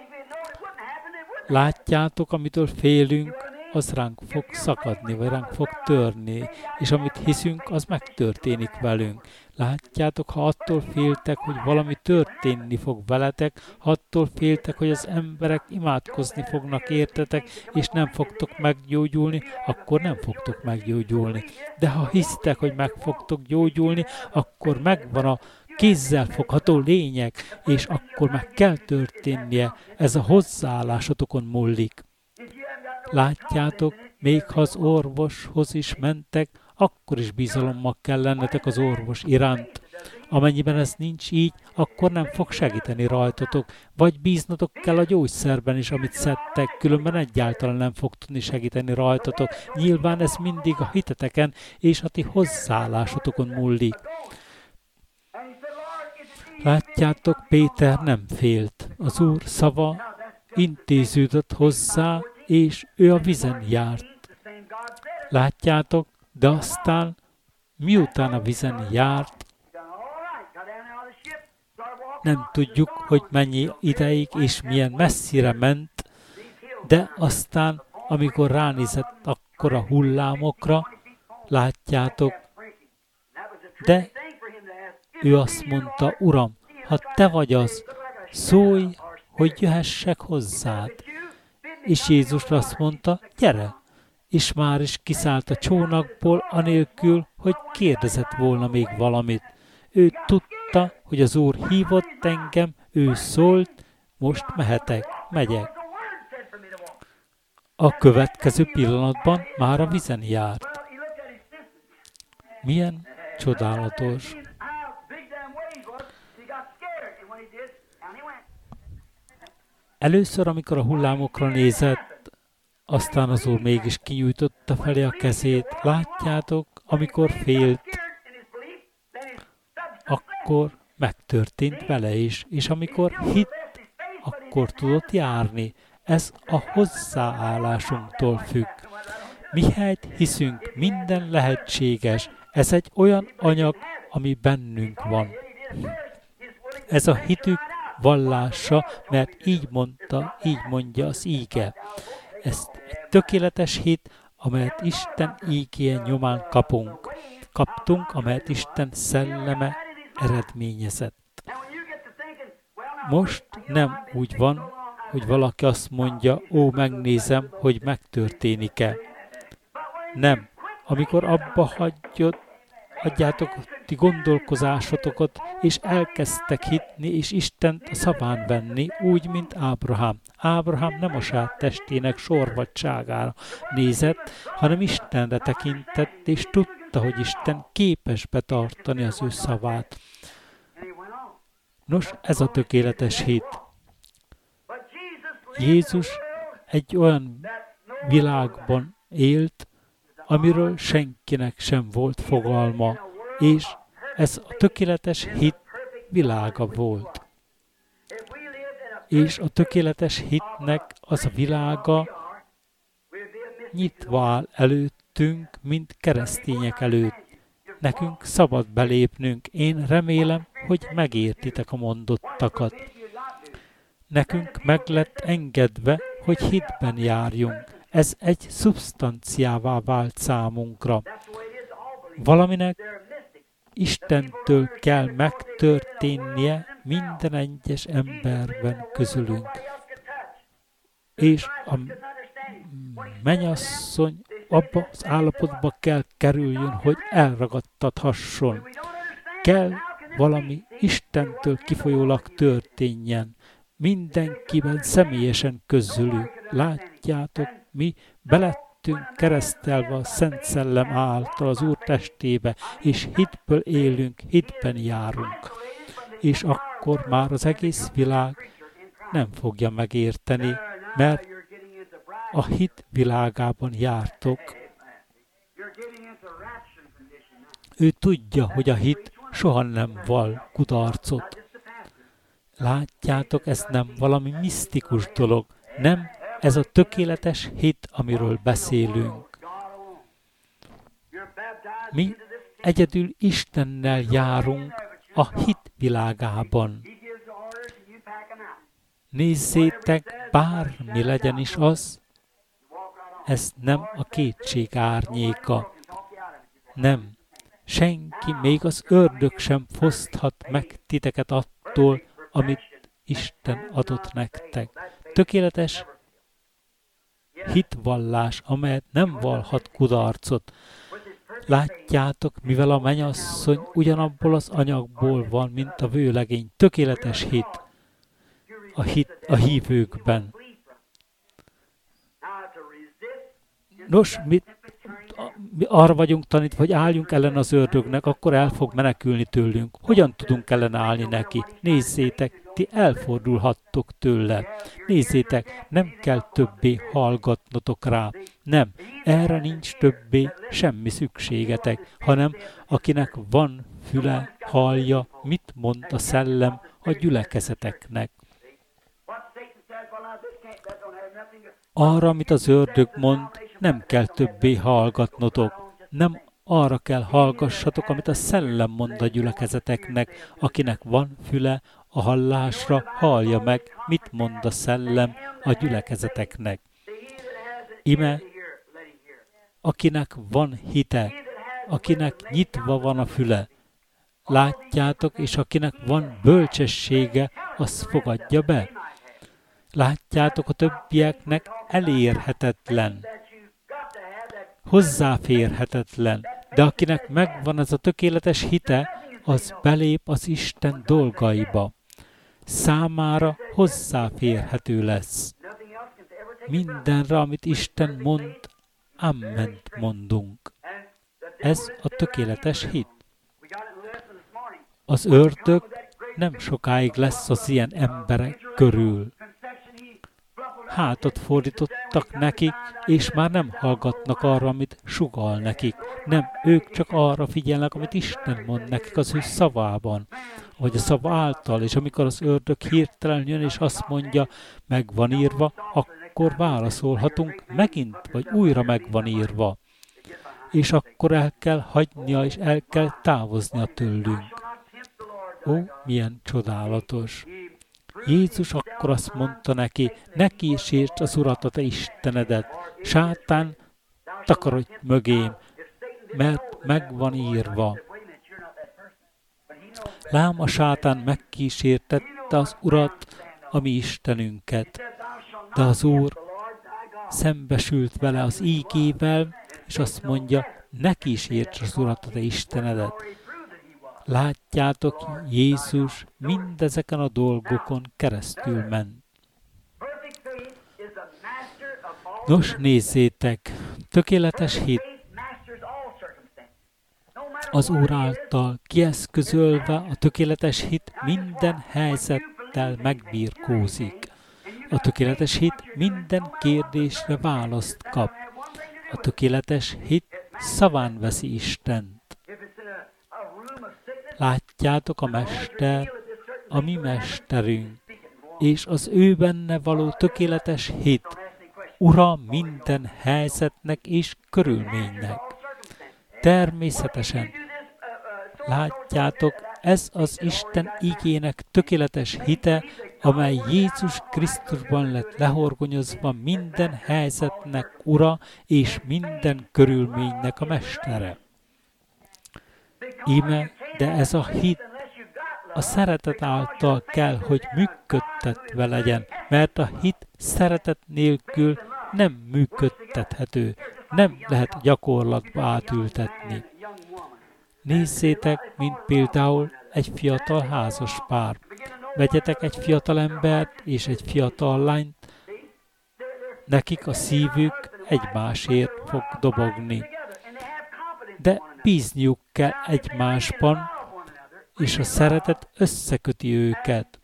Látjátok, amitől félünk, az ránk fog szakadni, vagy ránk fog törni, és amit hiszünk, az megtörténik velünk. Látjátok, ha attól féltek, hogy valami történni fog veletek, ha attól féltek, hogy az emberek imádkozni fognak értetek, és nem fogtok meggyógyulni, akkor nem fogtok meggyógyulni. De ha hisztek, hogy meg fogtok gyógyulni, akkor megvan a kézzel fogható lényeg, és akkor meg kell történnie, ez a hozzáállásotokon múlik. Látjátok, még ha az orvoshoz is mentek, akkor is bizalommal kell lennetek az orvos iránt. Amennyiben ez nincs így, akkor nem fog segíteni rajtatok, vagy bíznatok kell a gyógyszerben is, amit szedtek, különben egyáltalán nem fog tudni segíteni rajtatok. Nyilván ez mindig a hiteteken és a ti hozzáállásotokon múlik. Látjátok, Péter nem félt. Az Úr szava intéződött hozzá, és ő a vízen járt. Látjátok, de aztán, miután a vízen járt, nem tudjuk, hogy mennyi ideig és milyen messzire ment, de aztán, amikor ránézett akkor a hullámokra, látjátok, de ő azt mondta, Uram, ha te vagy az, szólj, hogy jöhessek hozzád. És Jézus azt mondta, gyere! És már is kiszállt a csónakból, anélkül, hogy kérdezett volna még valamit. Ő tudta, hogy az Úr hívott engem, ő szólt, most mehetek, megyek. A következő pillanatban már a vízen járt. Milyen csodálatos! Először, amikor a hullámokra nézett, aztán az Úr mégis kinyújtotta felé a kezét. Látjátok, amikor félt, akkor megtörtént vele is, és amikor hitt, akkor tudott járni. Ez a hozzáállásunktól függ. Mihelyt hiszünk, minden lehetséges. Ez egy olyan anyag, ami bennünk van. Ez a hitük vallása, mert így mondja az íge. Ez egy tökéletes hit, amelyet Isten ígéje nyomán kaptunk, amelyet Isten szelleme eredményezett. Most nem úgy van, hogy valaki azt mondja, ó, megnézem, hogy megtörténik-e. Nem. Amikor abba hagyjátok ti gondolkozásotokat, és elkezdtek hitni, és Istent a szaván venni, úgy, mint Ábrahám. Ábrahám nem a saját testének sorvadtságára nézett, hanem Istenre tekintett, és tudta, hogy Isten képes betartani az ő szavát. Nos, ez a tökéletes hit. Jézus egy olyan világban élt, amiről senkinek sem volt fogalma, és ez a tökéletes hit világa volt. És a tökéletes hitnek az a világa nyitva áll előttünk, mint keresztények előtt. Nekünk szabad belépnünk. Én remélem, hogy megértitek a mondottakat. Nekünk meg lett engedve, hogy hitben járjunk. Ez egy szubstanciává vált számunkra. Valaminek Istentől kell megtörténnie minden egyes emberben közülünk. És a mennyasszony abba az állapotba kell kerüljön, hogy elragadtathasson. Kell valami Istentől kifolyólag történjen. Mindenkiben személyesen közülük. Látjátok, mi belettünk keresztelve a Szent Szellem által az Úr testébe, és hitből élünk, hitben járunk. És akkor már az egész világ nem fogja megérteni, mert a hit világában jártok. Ő tudja, hogy a hit soha nem val kudarcot. Látjátok, ez nem valami misztikus dolog, nem ez a tökéletes hit, amiről beszélünk. Mi egyedül Istennel járunk a hit világában. Nézzétek, bármi legyen is az, ez nem a kétség árnyéka. Nem. Senki, még az ördög sem foszthat meg titeket attól, amit Isten adott nektek. Tökéletes hitvallás, amelyet nem valhat kudarcot. Látjátok, mivel a mennyasszony ugyanabból az anyagból van, mint a vőlegény. Tökéletes hit. A hívőkben. Nos, mi arra vagyunk tanítva, hogy álljunk ellen az ördögnek, akkor el fog menekülni tőlünk. Hogyan tudunk ellenállni neki? Nézzétek, ti elfordulhattok tőle. Nézzétek, nem kell többé hallgatnotok rá. Nem, erre nincs többé semmi szükségetek, hanem akinek van füle, hallja, mit mond a szellem a gyülekezeteknek. Arra, amit az ördög mond, nem kell többé hallgatnotok. Nem arra kell hallgassatok, amit a szellem mond a gyülekezeteknek. Akinek van füle a hallásra, hallja meg, mit mond a szellem a gyülekezeteknek. Ime, akinek van hite, akinek nyitva van a füle, látjátok, és akinek van bölcsessége, az fogadja be. Látjátok, a többieknek elérhetetlen, hozzáférhetetlen, de akinek megvan ez a tökéletes hite, az belép az Isten dolgaiba. Számára hozzáférhető lesz. Mindenre, amit Isten mond, amment mondunk. Ez a tökéletes hit. Az ördög nem sokáig lesz az ilyen emberek körül. Hátat fordítottak nekik, és már nem hallgatnak arra, amit sugall nekik. Nem, ők csak arra figyelnek, amit Isten mond nekik az ő szavában, vagy a szava által, és amikor az ördög hirtelen jön, és azt mondja, meg van írva, akkor válaszolhatunk megint, vagy újra meg van írva. És akkor el kell hagynia, és el kell távoznia tőlünk. Ó, milyen csodálatos! Jézus akkor azt mondta neki, ne kísértsd az Urat, a te Istenedet, sátán, takarodj mögém, mert meg van írva. Lám a sátán megkísértette az Urat, a mi Istenünket, de az Úr szembesült vele az ígével, és azt mondja, ne kísértsd az Urat, a te Istenedet. Látjátok, Jézus mindezeken a dolgokon keresztül ment. Nos, nézzétek, tökéletes hit az Úr által kieszközölve a tökéletes hit minden helyzettel megbirkózik. A tökéletes hit minden kérdésre választ kap. A tökéletes hit szaván veszi Istent. Látjátok, a Mester, a mi Mesterünk, és az ő benne való tökéletes hit ura minden helyzetnek és körülménynek. Természetesen, látjátok, ez az Isten igének tökéletes hite, amely Jézus Krisztusban lett lehorgonyozva minden helyzetnek ura és minden körülménynek a mestere. Íme, de ez a hit a szeretet által kell, hogy működtetve legyen, mert a hit szeretet nélkül nem működtethető, nem lehet gyakorlatba átültetni. Nézzétek, mint például egy fiatal házas pár. Vegyetek egy fiatal embert és egy fiatal lányt, nekik a szívük egymásért fog dobogni. De bízniuk kell egymásban, és a szeretet összeköti őket.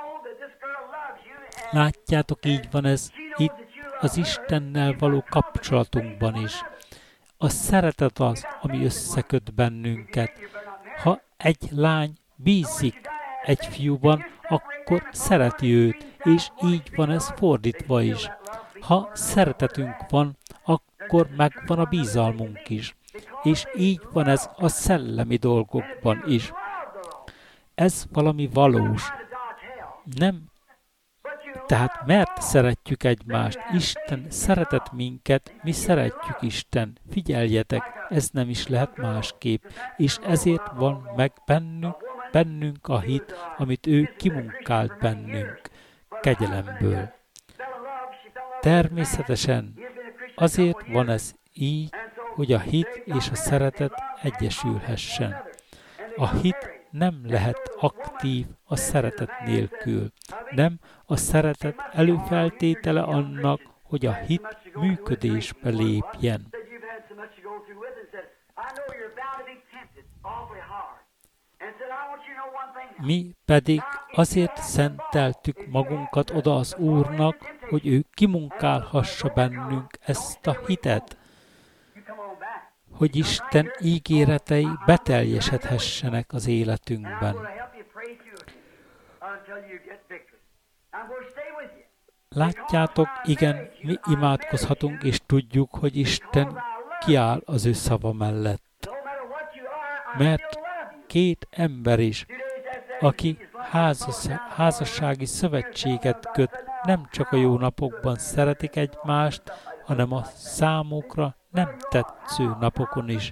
Látjátok, így van ez itt az Istennel való kapcsolatunkban is. A szeretet az, ami összeköt bennünket. Ha egy lány bízik egy fiúban, akkor szereti őt, és így van ez fordítva is. Ha szeretetünk van, akkor megvan a bizalmunk is. És így van ez a szellemi dolgokban is. Ez valami valós. Nem. Tehát mert szeretjük egymást, Isten szeretett minket, mi szeretjük Isten. Figyeljetek, ez nem is lehet másképp. És ezért van meg bennünk a hit, amit ő kimunkált bennünk, kegyelemből. Természetesen azért van ez így, hogy a hit és a szeretet egyesülhessen. A hit nem lehet aktív a szeretet nélkül. Nem, a szeretet előfeltétele annak, hogy a hit működésbe lépjen. Mi pedig azért szenteltük magunkat oda az Úrnak, hogy ő kimunkálhassa bennünk ezt a hitet, hogy Isten ígéretei beteljesedhessenek az életünkben. Látjátok, igen, mi imádkozhatunk, és tudjuk, hogy Isten kiáll az ő szava mellett. Mert két ember is, aki házassági szövetséget köt, nem csak a jó napokban szeretik egymást, hanem a számukra nem tetsző napokon is.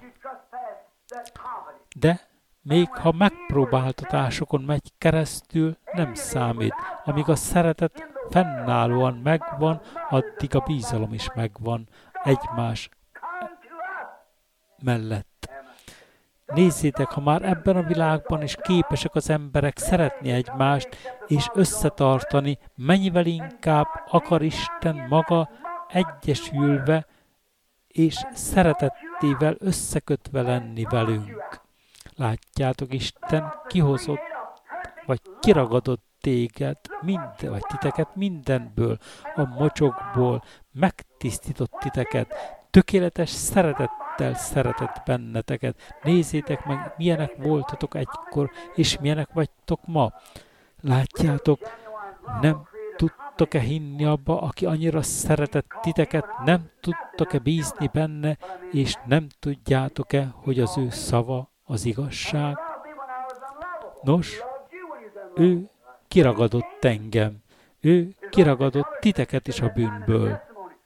De még ha megpróbáltatásokon megy keresztül, nem számít. Amíg a szeretet fennállóan megvan, addig a bizalom is megvan egymás mellett. Nézzétek, ha már ebben a világban is képesek az emberek szeretni egymást és összetartani, mennyivel inkább akar Isten maga egyesülve és szeretettével összekötve lenni velünk. Látjátok, Isten kihozott, vagy kiragadott téged, vagy titeket mindenből, a mocsokból, megtisztított titeket, tökéletes szeretettel szeretett benneteket. Nézzétek meg, milyenek voltatok egykor, és milyenek vagytok ma. Látjátok, nem tudtok-e hinni abba, aki annyira szeretett titeket, nem tudtok-e bízni benne, és nem tudjátok-e, hogy az ő szava az igazság? Nos, ő kiragadott engem, ő kiragadott titeket is a bűnből.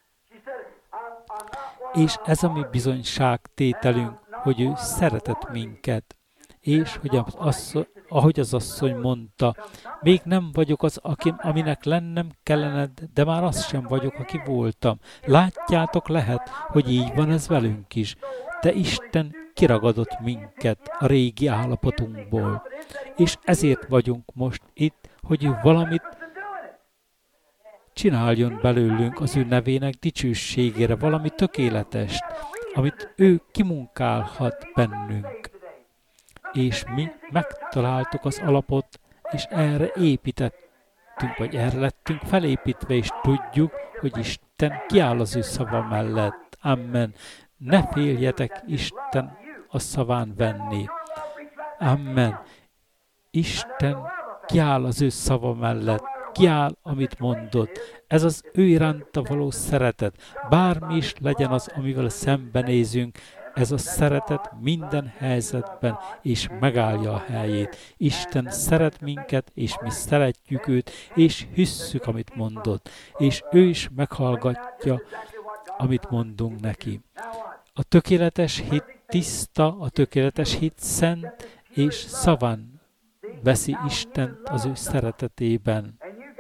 És ez a mi bizonyságtételünk, hogy ő szeretett minket. És hogy ahogy az asszony mondta, még nem vagyok az, aminek lennem kellene, de már az sem vagyok, aki voltam. Látjátok, lehet, hogy így van ez velünk is. De Isten kiragadott minket a régi állapotunkból. És ezért vagyunk most itt, hogy ő valamit csináljon belőlünk az ő nevének dicsőségére, valami tökéletest, amit ő kimunkálhat bennünk. És mi megtaláltuk az alapot, és erre építettünk, vagy erre lettünk felépítve, és tudjuk, hogy Isten kiáll az ő szava mellett. Amen. Ne féljetek Isten a szaván venni. Amen. Isten kiáll az ő szava mellett. kiáll, amit mondott. Ez az ő iránta való szeretet. Bármi is legyen az, amivel szembenézünk, ez a szeretet minden helyzetben és megállja a helyét. Isten szeret minket, és mi szeretjük őt, és hisszük, amit mondott. És ő is meghallgatja, amit mondunk neki. A tökéletes hit tiszta, a tökéletes hit szent, és szaván veszi Istent az ő szeretetében.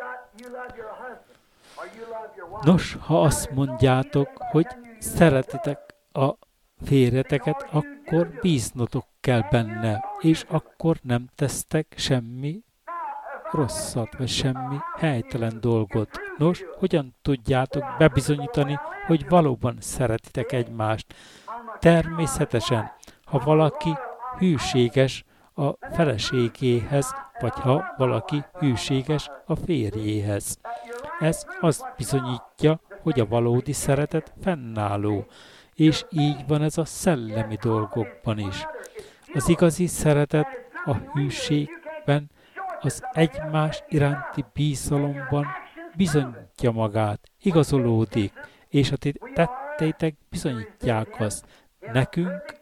Nos, ha azt mondjátok, hogy szeretitek a férjeteket, akkor bíznotok kell benne, és akkor nem tesztek semmi rosszat, vagy semmi helytelen dolgot. Nos, hogyan tudjátok bebizonyítani, hogy valóban szeretitek egymást? Természetesen, ha valaki hűséges a feleségéhez, vagy ha valaki hűséges a férjéhez. Ez azt bizonyítja, hogy a valódi szeretet fennálló, és így van ez a szellemi dolgokban is. Az igazi szeretet a hűségben, az egymás iránti bízalomban bizonyítja magát, igazolódik, és a ti tetteitek bizonyítják azt. Nekünk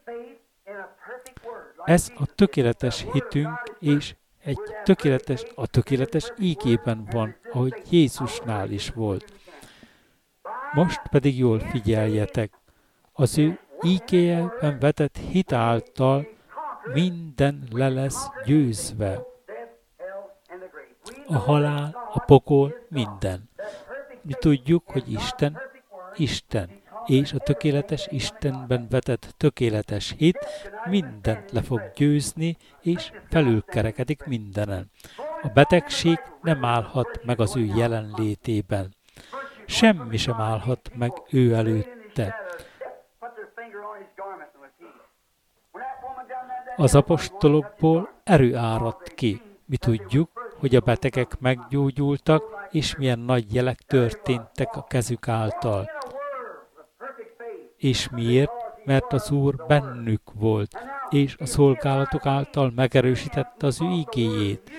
ez a tökéletes hitünk, és a tökéletes ígében van, ahogy Jézusnál is volt. Most pedig jól figyeljetek, az ő ígéjében vetett hit által minden le lesz győzve. A halál, a pokol, minden. Mi tudjuk, hogy Isten, és a tökéletes Istenben vetett tökéletes hit mindent le fog győzni, és felülkerekedik mindenen. A betegség nem állhat meg az ő jelenlétében. Semmi sem állhat meg ő előtte. Az apostolokból erő áradt ki. Mi tudjuk, hogy a betegek meggyógyultak, és milyen nagy jelek történtek a kezük által. És miért? Mert az Úr bennük volt, és a szolgálatok által megerősítette az ő ígéjét.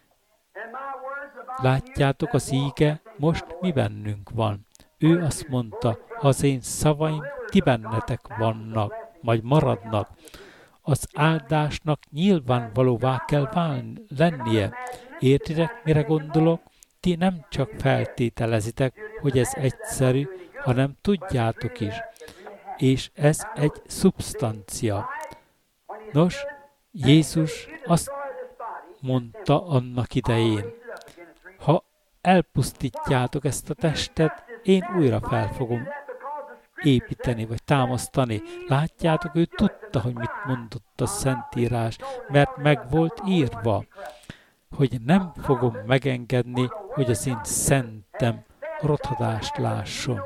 Látjátok, az íge most mi bennünk van. Ő azt mondta, ha az én szavaim ti bennetek vannak, majd maradnak, az áldásnak nyilvánvalóvá kell lennie. Értitek, mire gondolok? Ti nem csak feltételezitek, hogy ez egyszerű, hanem tudjátok is. És ez egy szubstancia. Nos, Jézus azt mondta annak idején, ha elpusztítjátok ezt a testet, én újra fel fogom építeni, vagy támasztani. Látjátok, ő tudta, hogy mit mondott a Szentírás, mert meg volt írva, hogy nem fogom megengedni, hogy az én szentem rothadást lásson.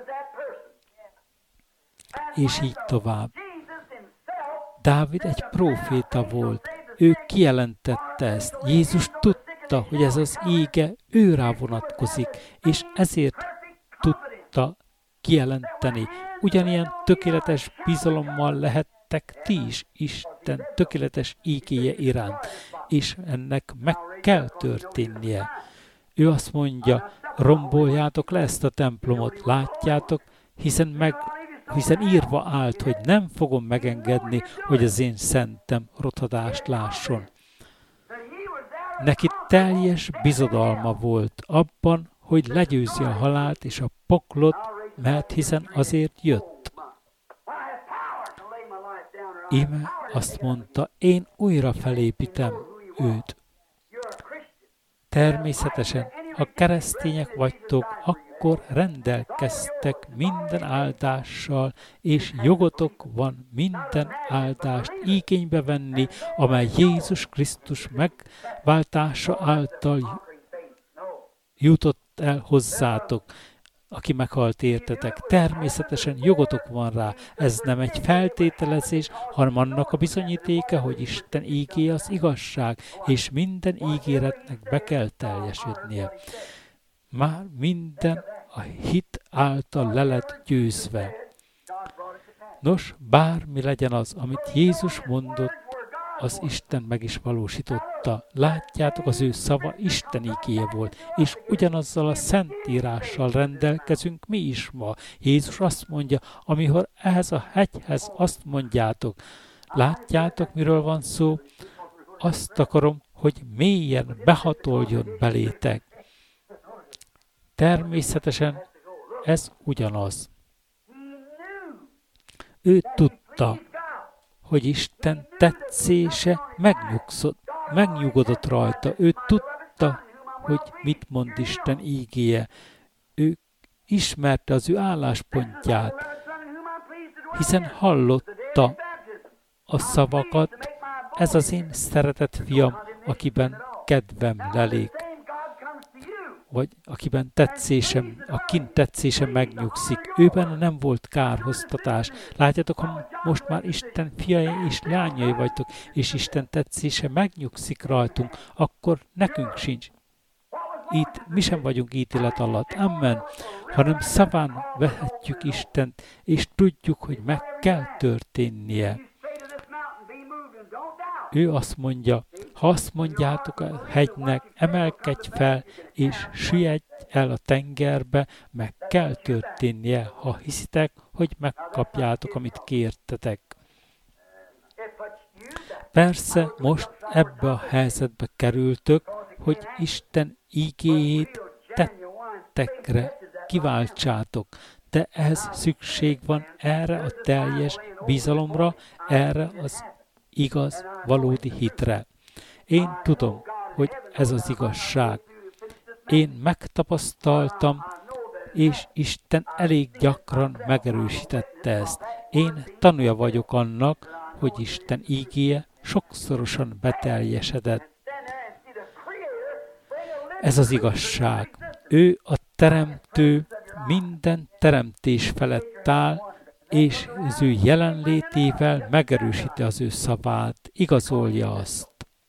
És így tovább. Dávid egy próféta volt, ő kijelentette ezt. Jézus tudta, hogy ez az íge őrá vonatkozik, és ezért tudta kijelenteni. Ugyanilyen tökéletes bizalommal lehettek ti is Isten tökéletes ígéje iránt, és ennek meg kell történnie. Ő azt mondja, romboljátok le ezt a templomot, látjátok, hiszen írva állt, hogy nem fogom megengedni, hogy az én szentem rothadást lásson. Neki teljes bizodalma volt abban, hogy legyőzi a halált és a poklot, mert hiszen azért jött. Íme azt mondta, én újra felépítem őt. Természetesen, ha keresztények vagytok, akkor rendelkeztek minden áldással, és jogotok van minden áldást igénybe venni, amely Jézus Krisztus megváltása által jutott el hozzátok, aki meghalt értetek. Természetesen jogotok van rá. Ez nem egy feltételezés, hanem annak a bizonyítéka, hogy Isten ígéje az igazság, és minden ígéretnek be kell teljesednie. Már minden a hit által le lett győzve. Nos, bármi legyen az, amit Jézus mondott, az Isten meg is valósította. Látjátok, az ő szava Isten igéje volt, és ugyanazzal a szentírással rendelkezünk mi is ma. Jézus azt mondja, amikor ehhez a hegyhez azt mondjátok, látjátok, miről van szó? Azt akarom, hogy mélyen behatoljon belétek. Természetesen ez ugyanaz. Ő tudta, hogy Isten tetszése megnyugodott rajta. Ő tudta, hogy mit mond Isten ígéje. Ő ismerte az ő álláspontját, hiszen hallotta a szavakat, ez az én szeretett fiam, akiben kedvem lelék, vagy akiben tetszésem megnyugszik. Őben nem volt kárhoztatás. Látjátok, ha most már Isten fiai és lányai vagytok, és Isten tetszése megnyugszik rajtunk, akkor nekünk sincs. Itt mi sem vagyunk ítélet alatt, amen, hanem szaván vehetjük Istent, és tudjuk, hogy meg kell történnie. Ő azt mondja, ha azt mondjátok a hegynek, emelkedj fel, és süllyedj el a tengerbe, meg kell történnie, ha hiszitek, hogy megkapjátok, amit kértetek. Persze most ebbe a helyzetbe kerültök, hogy Isten ígéjét tettekre kiváltsátok, de ehhez szükség van erre a teljes bizalomra, erre az igaz, valódi hitre. Én tudom, hogy ez az igazság. Én megtapasztaltam, és Isten elég gyakran megerősítette ezt. Én tanúja vagyok annak, hogy Isten ígéje sokszorosan beteljesedett. Ez az igazság. Ő a teremtő, minden teremtés felett áll, és az ő jelenlétével megerősíti az ő szavát, igazolja azt.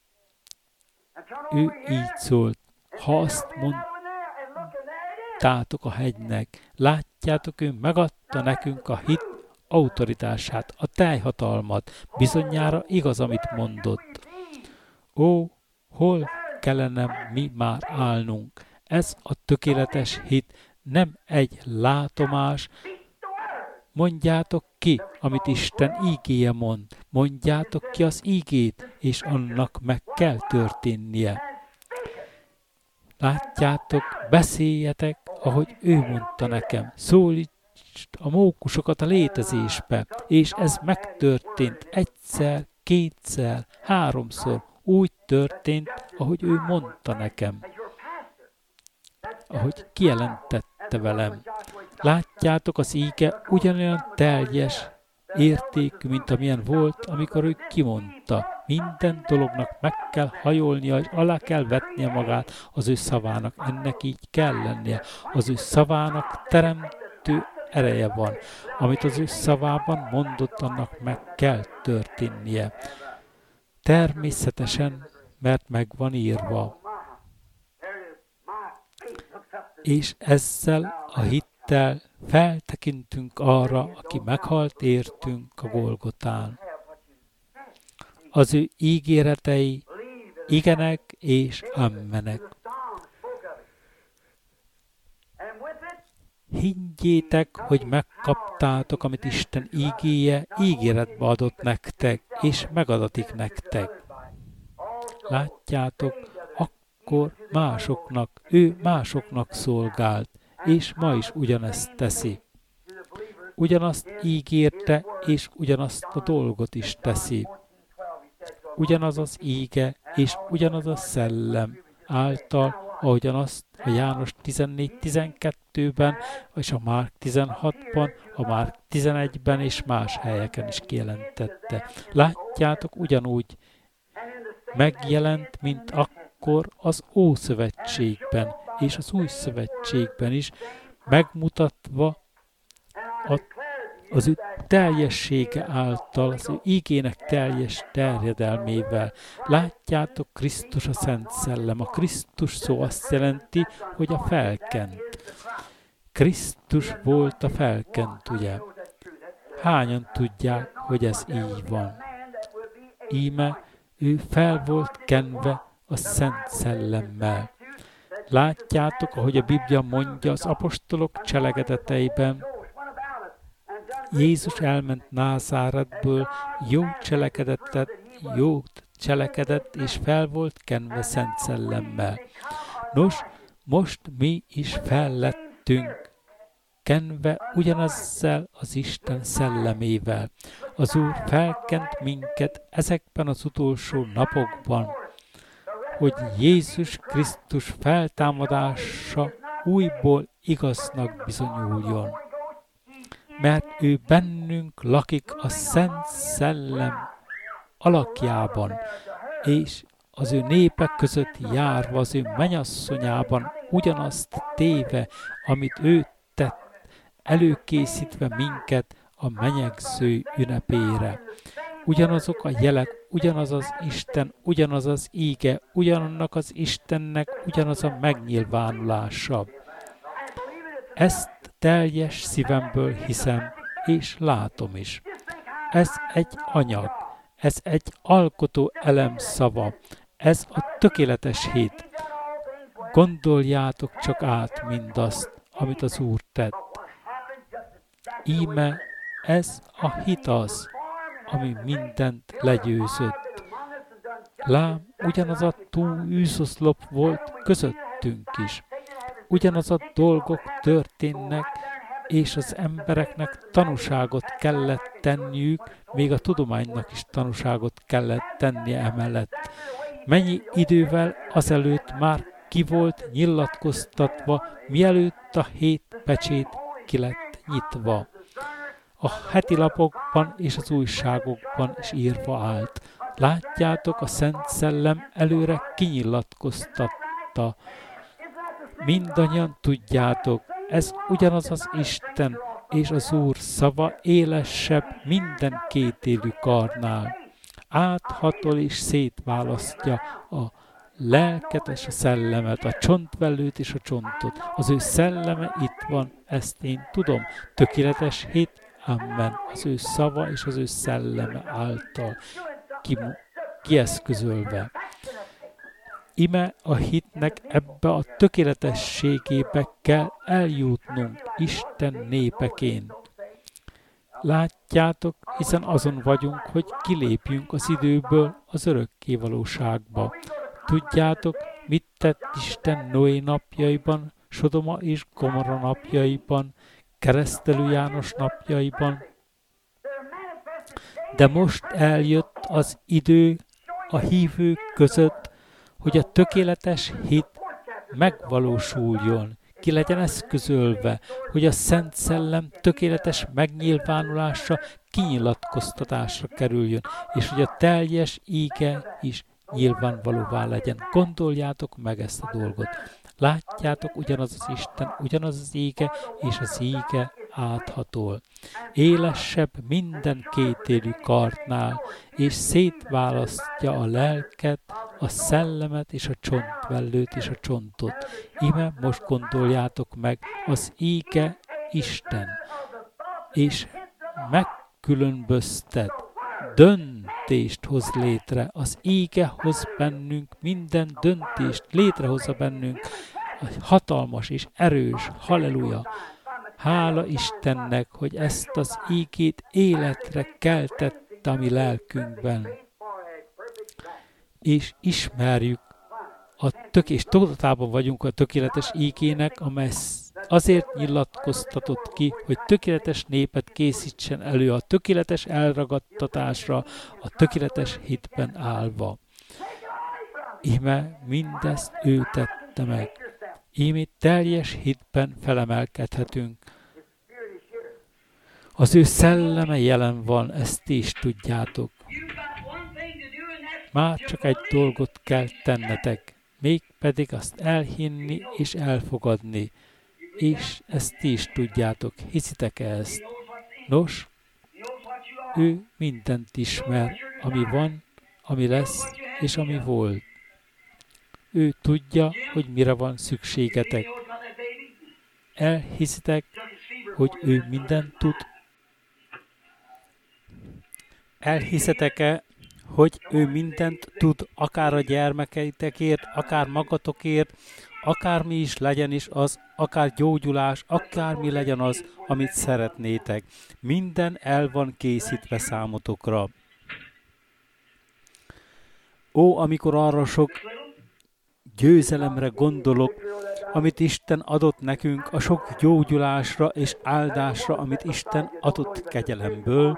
Ő így szólt, ha azt mondtátok a hegynek, látjátok, ő megadta nekünk a hit autoritását, a teljhatalmat, bizonyára igaz, amit mondott. Ó, hol kellene mi már állnunk? Ez a tökéletes hit nem egy látomás. Mondjátok ki, amit Isten ígéje mond. Mondjátok ki az ígét, és annak meg kell történnie. Látjátok, beszéljetek, ahogy ő mondta nekem. Szólítsd a mókusokat a létezésbe, és ez megtörtént egyszer, kétszer, háromszor. Úgy történt, ahogy ő mondta nekem. Ahogy kijelentette velem. Látjátok, az íge ugyanolyan teljes értékű, mint amilyen volt, amikor ő kimondta. Minden dolognak meg kell hajolnia, és alá kell vetnie magát az ő szavának. Ennek így kell lennie. Az ő szavának teremtő ereje van. Amit az ő szavában mondott, annak meg kell történnie. Természetesen, mert meg van írva. És ezzel a hittel feltekintünk arra, aki meghalt értünk a Golgotán. Az ő ígéretei igenek és ammenek. Higgyétek, hogy megkaptátok, amit Isten ígéje ígéretbe adott nektek, és megadatik nektek. Látjátok, akkor ő másoknak szolgált, és ma is ugyanezt teszi. Ugyanazt ígérte, és ugyanazt a dolgot is teszi. Ugyanaz az íge, és ugyanaz a szellem által, ahogyan azt a János 14-12-ben, és a Márk 16-ban, a Márk 11-ben és más helyeken is kijelentette. Látjátok, ugyanúgy megjelent, mint akkor az Ószövetségben, és az Új Szövetségben is, megmutatva az ő teljessége által, az ő ígének teljes terjedelmével. Látjátok, Krisztus a Szent Szellem. A Krisztus szó azt jelenti, hogy a felkent. Krisztus volt a felkent, ugye? Hányan tudják, hogy ez így van? Íme ő fel volt kenve a Szent Szellemmel. Látjátok, ahogy a Biblia mondja az apostolok cselekedeteiben, Jézus elment Názáretből, jót cselekedett, és fel volt kenve Szent Szellemmel. Nos, most mi is fellettünk kenve ugyanezzel az Isten szellemével. Az Úr felkent minket ezekben az utolsó napokban, hogy Jézus Krisztus feltámadása újból igaznak bizonyuljon. Mert ő bennünk lakik a Szent Szellem alakjában, és az ő népek között járva, az ő mennyasszonyában ugyanazt téve, amit ő tett, előkészítve minket a menyegző ünnepére. Ugyanazok a jelek, ugyanaz az Isten, ugyanaz az íge, ugyanannak az Istennek ugyanaz a megnyilvánulása. Ezt teljes szívemből hiszem, és látom is. Ez egy anyag, ez egy alkotó elem szava, ez a tökéletes hit. Gondoljátok csak át mindazt, amit az Úr tett. Íme ez a hit az, ami mindent legyőzött. Lám, ugyanaz a tűzoszlop volt közöttünk is. Ugyanaz a dolgok történnek, és az embereknek tanúságot kellett tenniük, még a tudománynak is tanúságot kellett tennie emellett. Mennyi idővel azelőtt már ki volt nyilatkoztatva, mielőtt a 7 pecsét ki lett nyitva. A heti lapokban és az újságokban is írva állt. Látjátok, a Szent Szellem előre kinyilatkoztatta. Mindannyian tudjátok, ez ugyanaz az Isten és az Úr szava élesebb minden kétélű karnál. Áthatol és szétválasztja a lelket és a szellemet, a csontvelőt és a csontot. Az ő szelleme itt van, ezt én tudom. Tökéletes hit, amen. Az ő szava és az ő szelleme által kieszközölve. Ime a hitnek ebbe a tökéletességébe kell eljutnunk Isten népeként. Látjátok, hiszen azon vagyunk, hogy kilépjünk az időből az örökkévalóságba. Tudjátok, mit tett Isten Noé napjaiban, Sodoma és Gomorra napjaiban, Keresztelő János napjaiban. De most eljött az idő a hívők között, hogy a tökéletes hit megvalósuljon, ki legyen eszközölve, hogy a Szent Szellem tökéletes megnyilvánulása, kinyilatkoztatásra kerüljön, és hogy a teljes íge is nyilvánvalóvá legyen. Gondoljátok meg ezt a dolgot. Látjátok, ugyanaz az Isten, ugyanaz az íge, és az íge áthatol. Élesebb minden kétélű kartnál, és szétválasztja a lelket, a szellemet és a csontvellőt és a csontot. Íme most gondoljátok meg, az íge Isten, és megkülönböztet, döntést hoz létre. Az íge hoz bennünk minden döntést, létrehozza bennünk. Hatalmas és erős, halleluja! Hála Istennek, hogy ezt az ígét életre keltette a mi lelkünkben. És ismerjük, és tudatában vagyunk a tökéletes ígének, amely azért nyilatkoztatott ki, hogy tökéletes népet készítsen elő a tökéletes elragadtatásra, a tökéletes hitben állva. Íme mindezt ő tette meg. Íme teljes hitben felemelkedhetünk. Az ő szelleme jelen van, ezt ti is tudjátok. Már csak egy dolgot kell tennetek, mégpedig azt elhinni és elfogadni. És ezt ti is tudjátok. Hiszitek-e ezt? Nos, ő mindent ismer, ami van, ami lesz, és ami volt. Ő tudja, hogy mire van szükségetek. Elhiszitek, hogy ő mindent tud? Elhiszitek-e, hogy ő mindent tud, akár a gyermekeitekért, akár magatokért, akármi is legyen is az, akár gyógyulás, akármi legyen az, amit szeretnétek. Minden el van készítve számotokra. Ó, amikor arra sok győzelemre gondolok, amit Isten adott nekünk, a sok gyógyulásra és áldásra, amit Isten adott kegyelemből,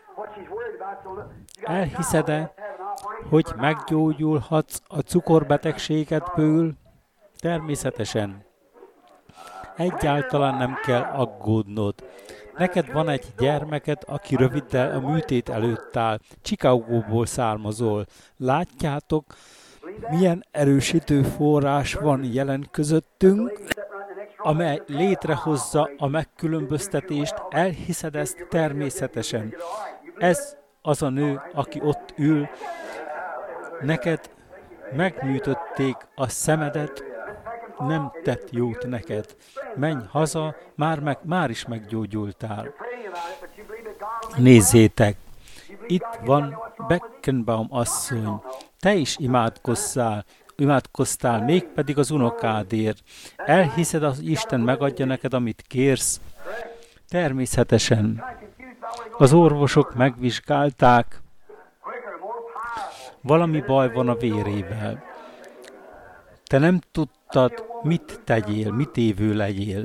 elhiszed-e, hogy meggyógyulhatsz a cukorbetegségedből? Természetesen. Egyáltalán nem kell aggódnod. Neked van egy gyermeked, aki röviddel a műtét előtt áll. Chicagóból származol. Látjátok, milyen erősítő forrás van jelen közöttünk, amely létrehozza a megkülönböztetést. Elhiszed ezt természetesen. Ez az a nő, aki ott ül. Neked megműtötték a szemedet, nem tett jót neked. Menj haza, már is meggyógyultál. Nézzétek, itt van Beckenbaum asszony. Te is imádkoztál, mégpedig az unokádért. Elhiszed, az Isten megadja neked, amit kérsz? Természetesen. Az orvosok megvizsgálták, valami baj van a vérével. Te nem tudtad, mit tegyél, mit évő legyél.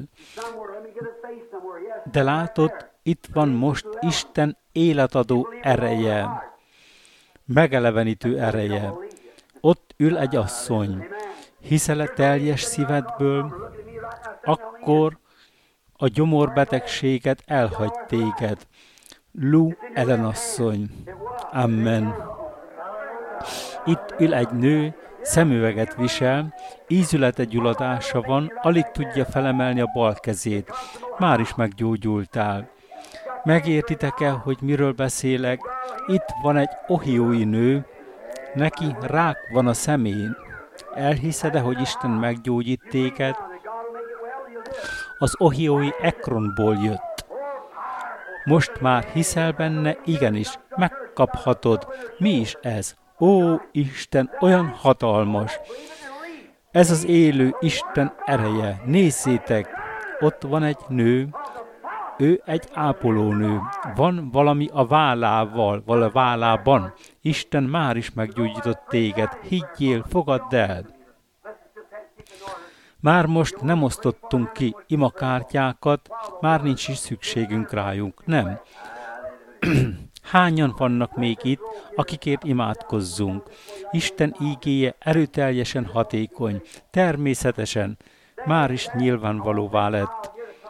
De látod, itt van most Isten életadó ereje, megelevenítő ereje. Ott ül egy asszony. Hiszel-e teljes szívedből? Akkor a gyomorbetegséget elhagy téged. Lou Ellen asszony. Amen. Itt ül egy nő, szemüveget visel, ízülete gyulladása van, alig tudja felemelni a bal kezét. Már is meggyógyultál. Megértitek-e, hogy miről beszélek? Itt van egy ohiói nő, neki rák van a szemén. Elhiszed-e, hogy Isten meggyógyít téged? Az ohiói Ekronból jött. Most már hiszel benne? Igenis, megkaphatod. Mi is ez? Ó, Isten, olyan hatalmas! Ez az élő Isten ereje. Nézzétek, ott van egy nő, ő egy ápolónő. Van valami a vállával, a vállában. Isten már is meggyógyított téged. Higgyél, fogadd el! Már most nem osztottunk ki imakártyákat, már nincs is szükségünk rájuk, nem. Hányan vannak még itt, akikért imádkozzunk? Isten ígéje erőteljesen hatékony, természetesen, már is nyilvánvalóvá lett.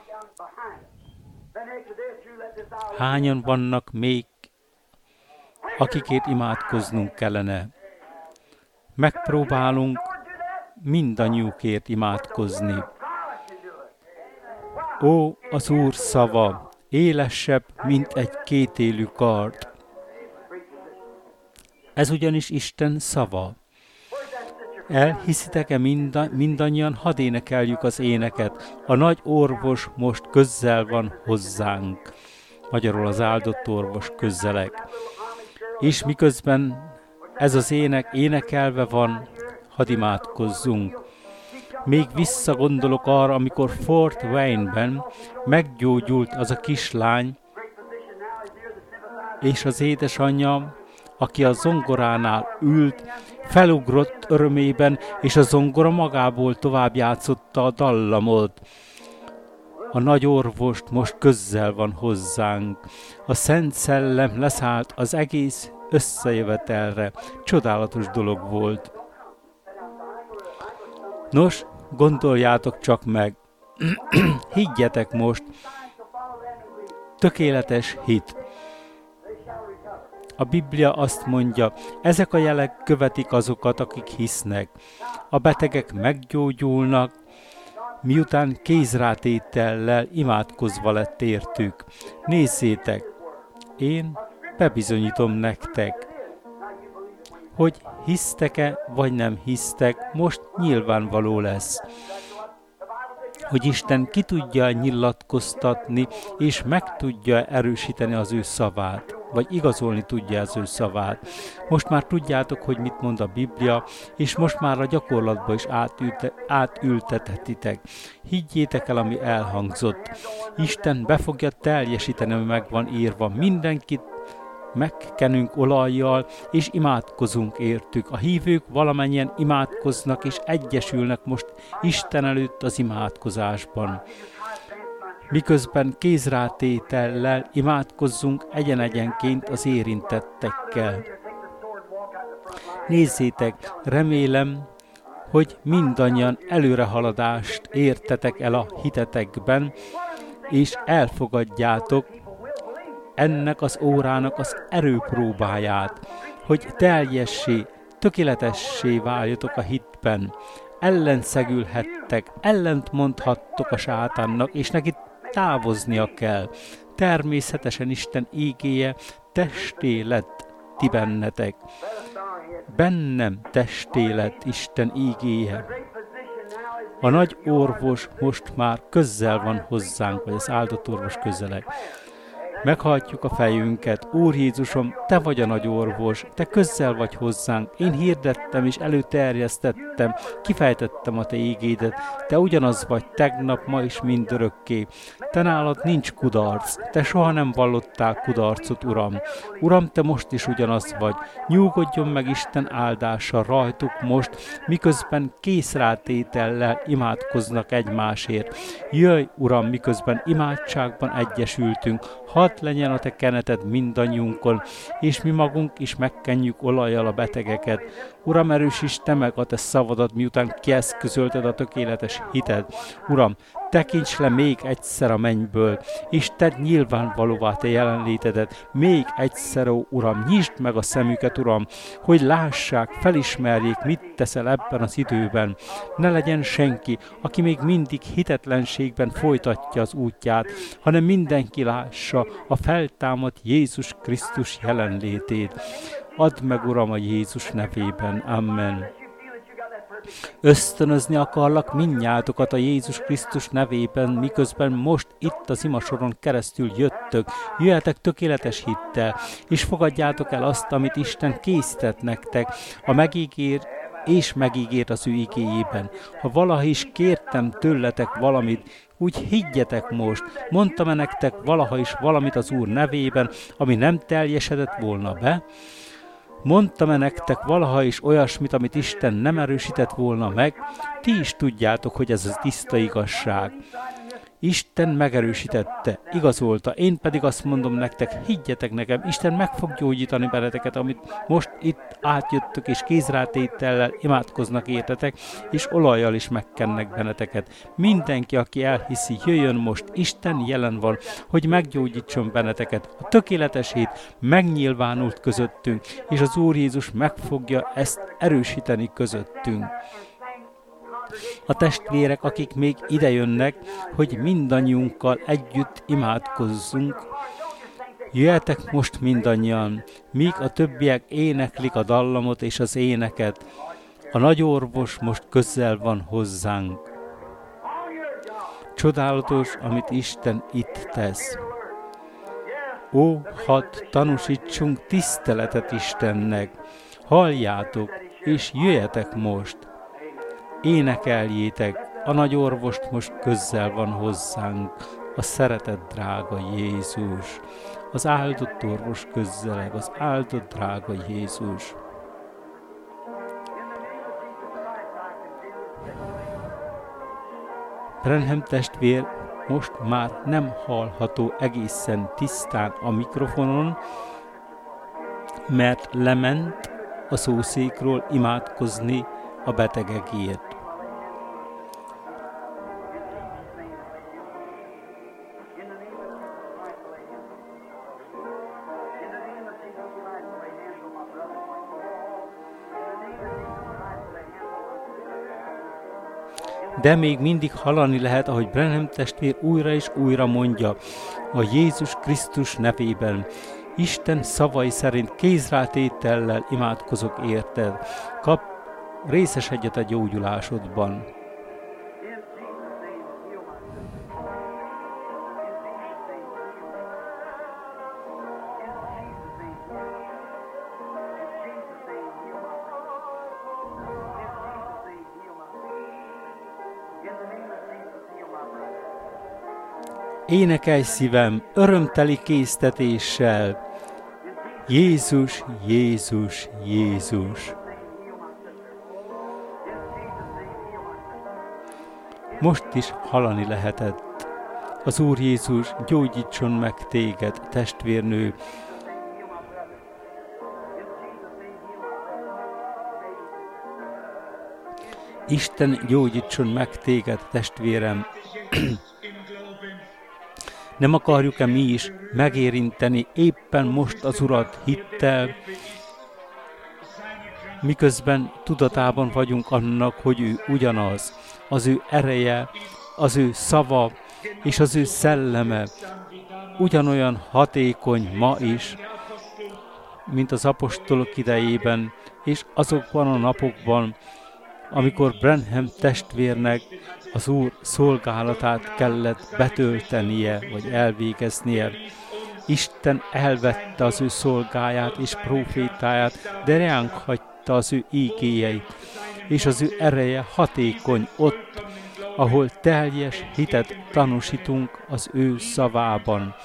Hányan vannak még, akikért imádkoznunk kellene? Megpróbálunk mindannyiukért imádkozni. Ó, az Úr szava, élesebb, mint egy kétélű kard. Ez ugyanis Isten szava. Elhiszitek-e mindannyian, hadd énekeljük az éneket. A nagy orvos most közel van hozzánk. Magyarul az áldott orvos közelek. És miközben ez az ének énekelve van, hadd imádkozzunk. Még visszagondolok arra, amikor Fort Wayne-ben meggyógyult az a kislány, és az édesanyja, aki a zongoránál ült, felugrott örömében, és a zongora magából tovább játszotta a dallamot. A nagy orvost most közel van hozzánk. A Szent Szellem leszállt az egész összejövetelre. Csodálatos dolog volt. Nos, gondoljátok csak meg. Higgyetek most. Tökéletes hit. A Biblia azt mondja, ezek a jelek követik azokat, akik hisznek. A betegek meggyógyulnak, miután kézrátétellel imádkozva lett értük. Nézzétek, én bebizonyítom nektek, hogy hisztek-e, vagy nem hisztek, most nyilvánvaló lesz. Hogy Isten ki tudja nyilatkoztatni, és meg tudja erősíteni az ő szavát. vagy igazolni tudja az ő szavát. Most már tudjátok, hogy mit mond a Biblia, és most már a gyakorlatba is átültethetitek. Higgyétek el, ami elhangzott. Isten be fogja teljesíteni, ami meg van írva. Mindenkit megkenünk olajjal, és imádkozunk értük. A hívők valamennyien imádkoznak, és egyesülnek most Isten előtt az imádkozásban. Miközben kézrátétellel imádkozzunk egyen-egyenként az érintettekkel. Nézzétek, remélem, hogy mindannyian előrehaladást értetek el a hitetekben, és elfogadjátok ennek az órának az erőpróbáját, hogy teljessé, tökéletessé váljatok a hitben. Ellenszegülhettek, ellent mondhattok a sátánnak, és neki távoznia kell. Természetesen Isten ígéje testé lett ti bennetek. Bennem testé lett Isten ígéje. A nagy orvos most már közel van hozzánk, vagy az áldott orvos közeleg. Meghajtjuk a fejünket. Úr Jézusom, Te vagy a nagy orvos, Te közel vagy hozzánk. Én hirdettem és előterjesztettem, kifejtettem a Te ígédet. Te ugyanaz vagy tegnap, ma és mindörökké. Te nálad nincs kudarc. Te soha nem vallottál kudarcot, Uram. Uram, Te most is ugyanaz vagy. Nyugodjon meg Isten áldása rajtuk most, miközben készrátétellel imádkoznak egymásért. Jöjj, Uram, miközben imádságban egyesültünk. Hadd legyen a Te keneted mindannyiunkon, és mi magunk is megkenjük olajjal a betegeket. Uram, erősíts Te meg a Te szavadat, miután kieszközölted a tökéletes hited. Uram, tekints le még egyszer a mennyből, és tedd nyilvánvalóvá Te jelenlétedet. Még egyszer, ó Uram, nyisd meg a szemüket, Uram, hogy lássák, felismerjék, mit teszel ebben az időben. Ne legyen senki, aki még mindig hitetlenségben folytatja az útját, hanem mindenki lássa a feltámadt Jézus Krisztus jelenlétét. Add meg, Uram, a Jézus nevében. Amen. Ösztönözni akarlak mindnyátokat a Jézus Krisztus nevében, miközben most itt az imasoron keresztül jöttök. Jöjjetek tökéletes hittel, és fogadjátok el azt, amit Isten készített nektek, a megígér és megígért az ő igéjében. Ha valaha is kértem tőletek valamit, úgy higgyetek most, mondtam-e nektek valaha is valamit az Úr nevében, ami nem teljesedett volna be? Mondtam-e nektek valaha is olyasmit, amit Isten nem erősített volna meg? Ti is tudjátok, hogy ez a tiszta igazság. Isten megerősítette, igazolta, én pedig azt mondom nektek, higgyetek nekem, Isten meg fog gyógyítani benneteket, amit most itt átjöttök, és kézrátétellel imádkoznak értetek, és olajjal is megkennek benneteket. Mindenki, aki elhiszi, jöjjön most, Isten jelen van, hogy meggyógyítson benneteket. A tökéletes hit megnyilvánult közöttünk, és az Úr Jézus meg fogja ezt erősíteni közöttünk. A testvérek, akik még idejönnek, hogy mindannyiunkkal együtt imádkozzunk, jöjjetek most mindannyian, míg a többiek éneklik a dallamot és az éneket. A nagy orvos most közel van hozzánk. Csodálatos, amit Isten itt tesz. Ó, hadd tanúsítsunk tiszteletet Istennek. Halljátok, és jöjjetek most. Énekeljétek, a nagy orvost most közel van hozzánk, a szeretett drága Jézus. Az áldott orvos közeleg, az áldott drága Jézus. Branham testvér most már nem hallható egészen tisztán a mikrofonon, mert lement a szószékről imádkozni a betegekért. De még mindig hallani lehet, ahogy Branham testvér újra és újra mondja, a Jézus Krisztus nevében. Isten szavai szerint kézrátétellel imádkozok érted. Részesedj a gyógyulásodban. Énekelj szívem örömteli késztetéssel. Jézus, Jézus, Jézus. Most is hallani lehetett. Az Úr Jézus gyógyítson meg téged, testvérnő. Isten gyógyítson meg téged, testvérem. Nem akarjuk-e mi is megérinteni éppen most az Urat hittel, miközben tudatában vagyunk annak, hogy ő ugyanaz, az ő ereje, az ő szava és az ő szelleme ugyanolyan hatékony ma is, mint az apostolok idejében, és azokban a napokban, amikor Branham testvérnek az Úr szolgálatát kellett betöltenie, vagy elvégeznie. Isten elvette az ő szolgáját és prófétáját, de ránk hagyta az ő ígéjeit, és az ő ereje hatékony ott, ahol teljes hitet tanúsítunk az ő szavában.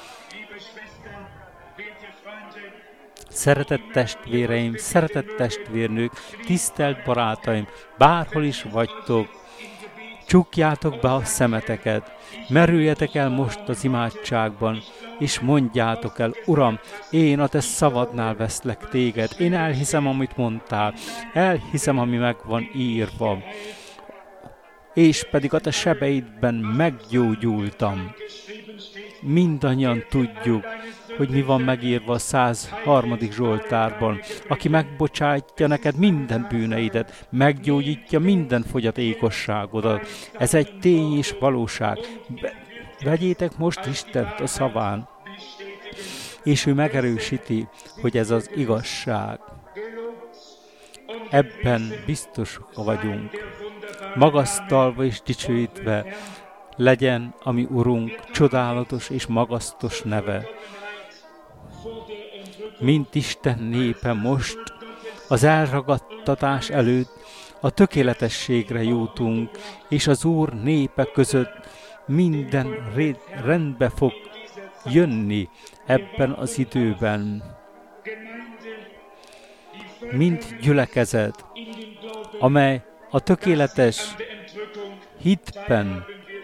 Szeretett testvéreim, szeretett testvérnők, tisztelt barátaim, bárhol is vagytok, csukjátok be a szemeteket, merüljetek el most az imádságban, és mondjátok el, Uram, én a te szavadnál veszlek téged, én elhiszem, amit mondtál, elhiszem, ami meg van írva, és pedig a te sebeidben meggyógyultam. Mindannyian tudjuk, hogy mi van megírva a 103. Zsoltárban. Aki megbocsátja neked minden bűneidet, meggyógyítja minden fogyatékosságodat. Ez egy tény és valóság. Vegyétek most Istent a szaván, és ő megerősíti, hogy ez az igazság. Ebben biztosak vagyunk. Magasztalva és dicsőítve legyen a mi Urunk csodálatos és magasztos neve. Mint Isten népe most, az elragadtatás előtt a tökéletességre jutunk, és az Úr népe között minden rendbe fog jönni ebben az időben. Mint gyülekezet, amely a tökéletes hitben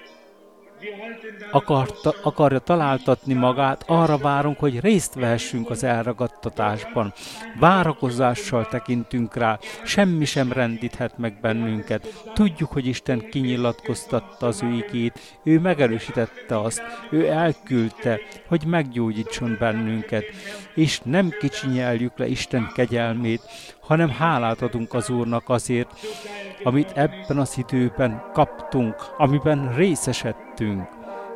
akarja találtatni magát, arra várunk, hogy részt vehessünk az elragadtatásban. Várakozással tekintünk rá, semmi sem rendíthet meg bennünket. Tudjuk, hogy Isten kinyilatkoztatta az ő igét, ő megerősítette azt, ő elküldte, hogy meggyógyítson bennünket, és nem kicsinyeljük le Isten kegyelmét, hanem hálát adunk az Úrnak azért, amit ebben az időben kaptunk, amiben részesedtünk.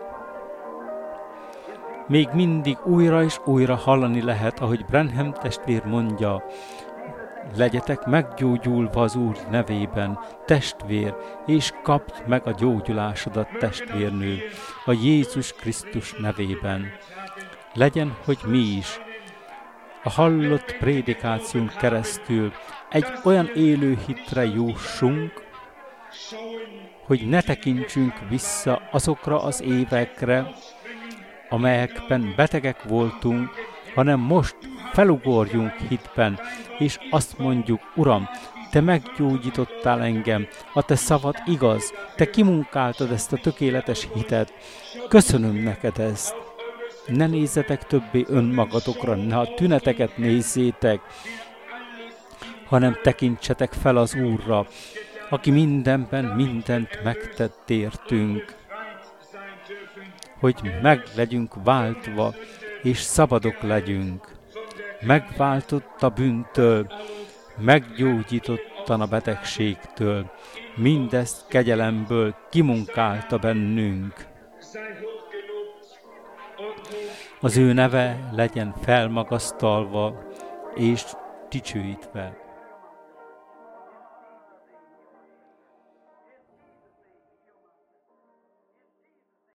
Még mindig újra és újra hallani lehet, ahogy Branham testvér mondja, legyetek meggyógyulva az Úr nevében, testvér, és kapd meg a gyógyulásodat, testvérnő, a Jézus Krisztus nevében. Legyen, hogy mi is a hallott prédikáción keresztül egy olyan élő hitre jussunk, hogy ne tekintsünk vissza azokra az évekre, amelyekben betegek voltunk, hanem most felugorjunk hitben, és azt mondjuk, Uram, te meggyógyítottál engem, a te szavad igaz, te kimunkáltad ezt a tökéletes hitet. Köszönöm neked ezt. Ne nézzetek többé önmagatokra, ne a tüneteket nézzétek, hanem tekintsetek fel az Úrra, aki mindenben mindent megtett értünk, hogy meg legyünk váltva, és szabadok legyünk. Megváltott a bűntől, meggyógyítottan a betegségtől, mindezt kegyelemből kimunkálta bennünk. Az ő neve legyen felmagasztalva és dicsőítve.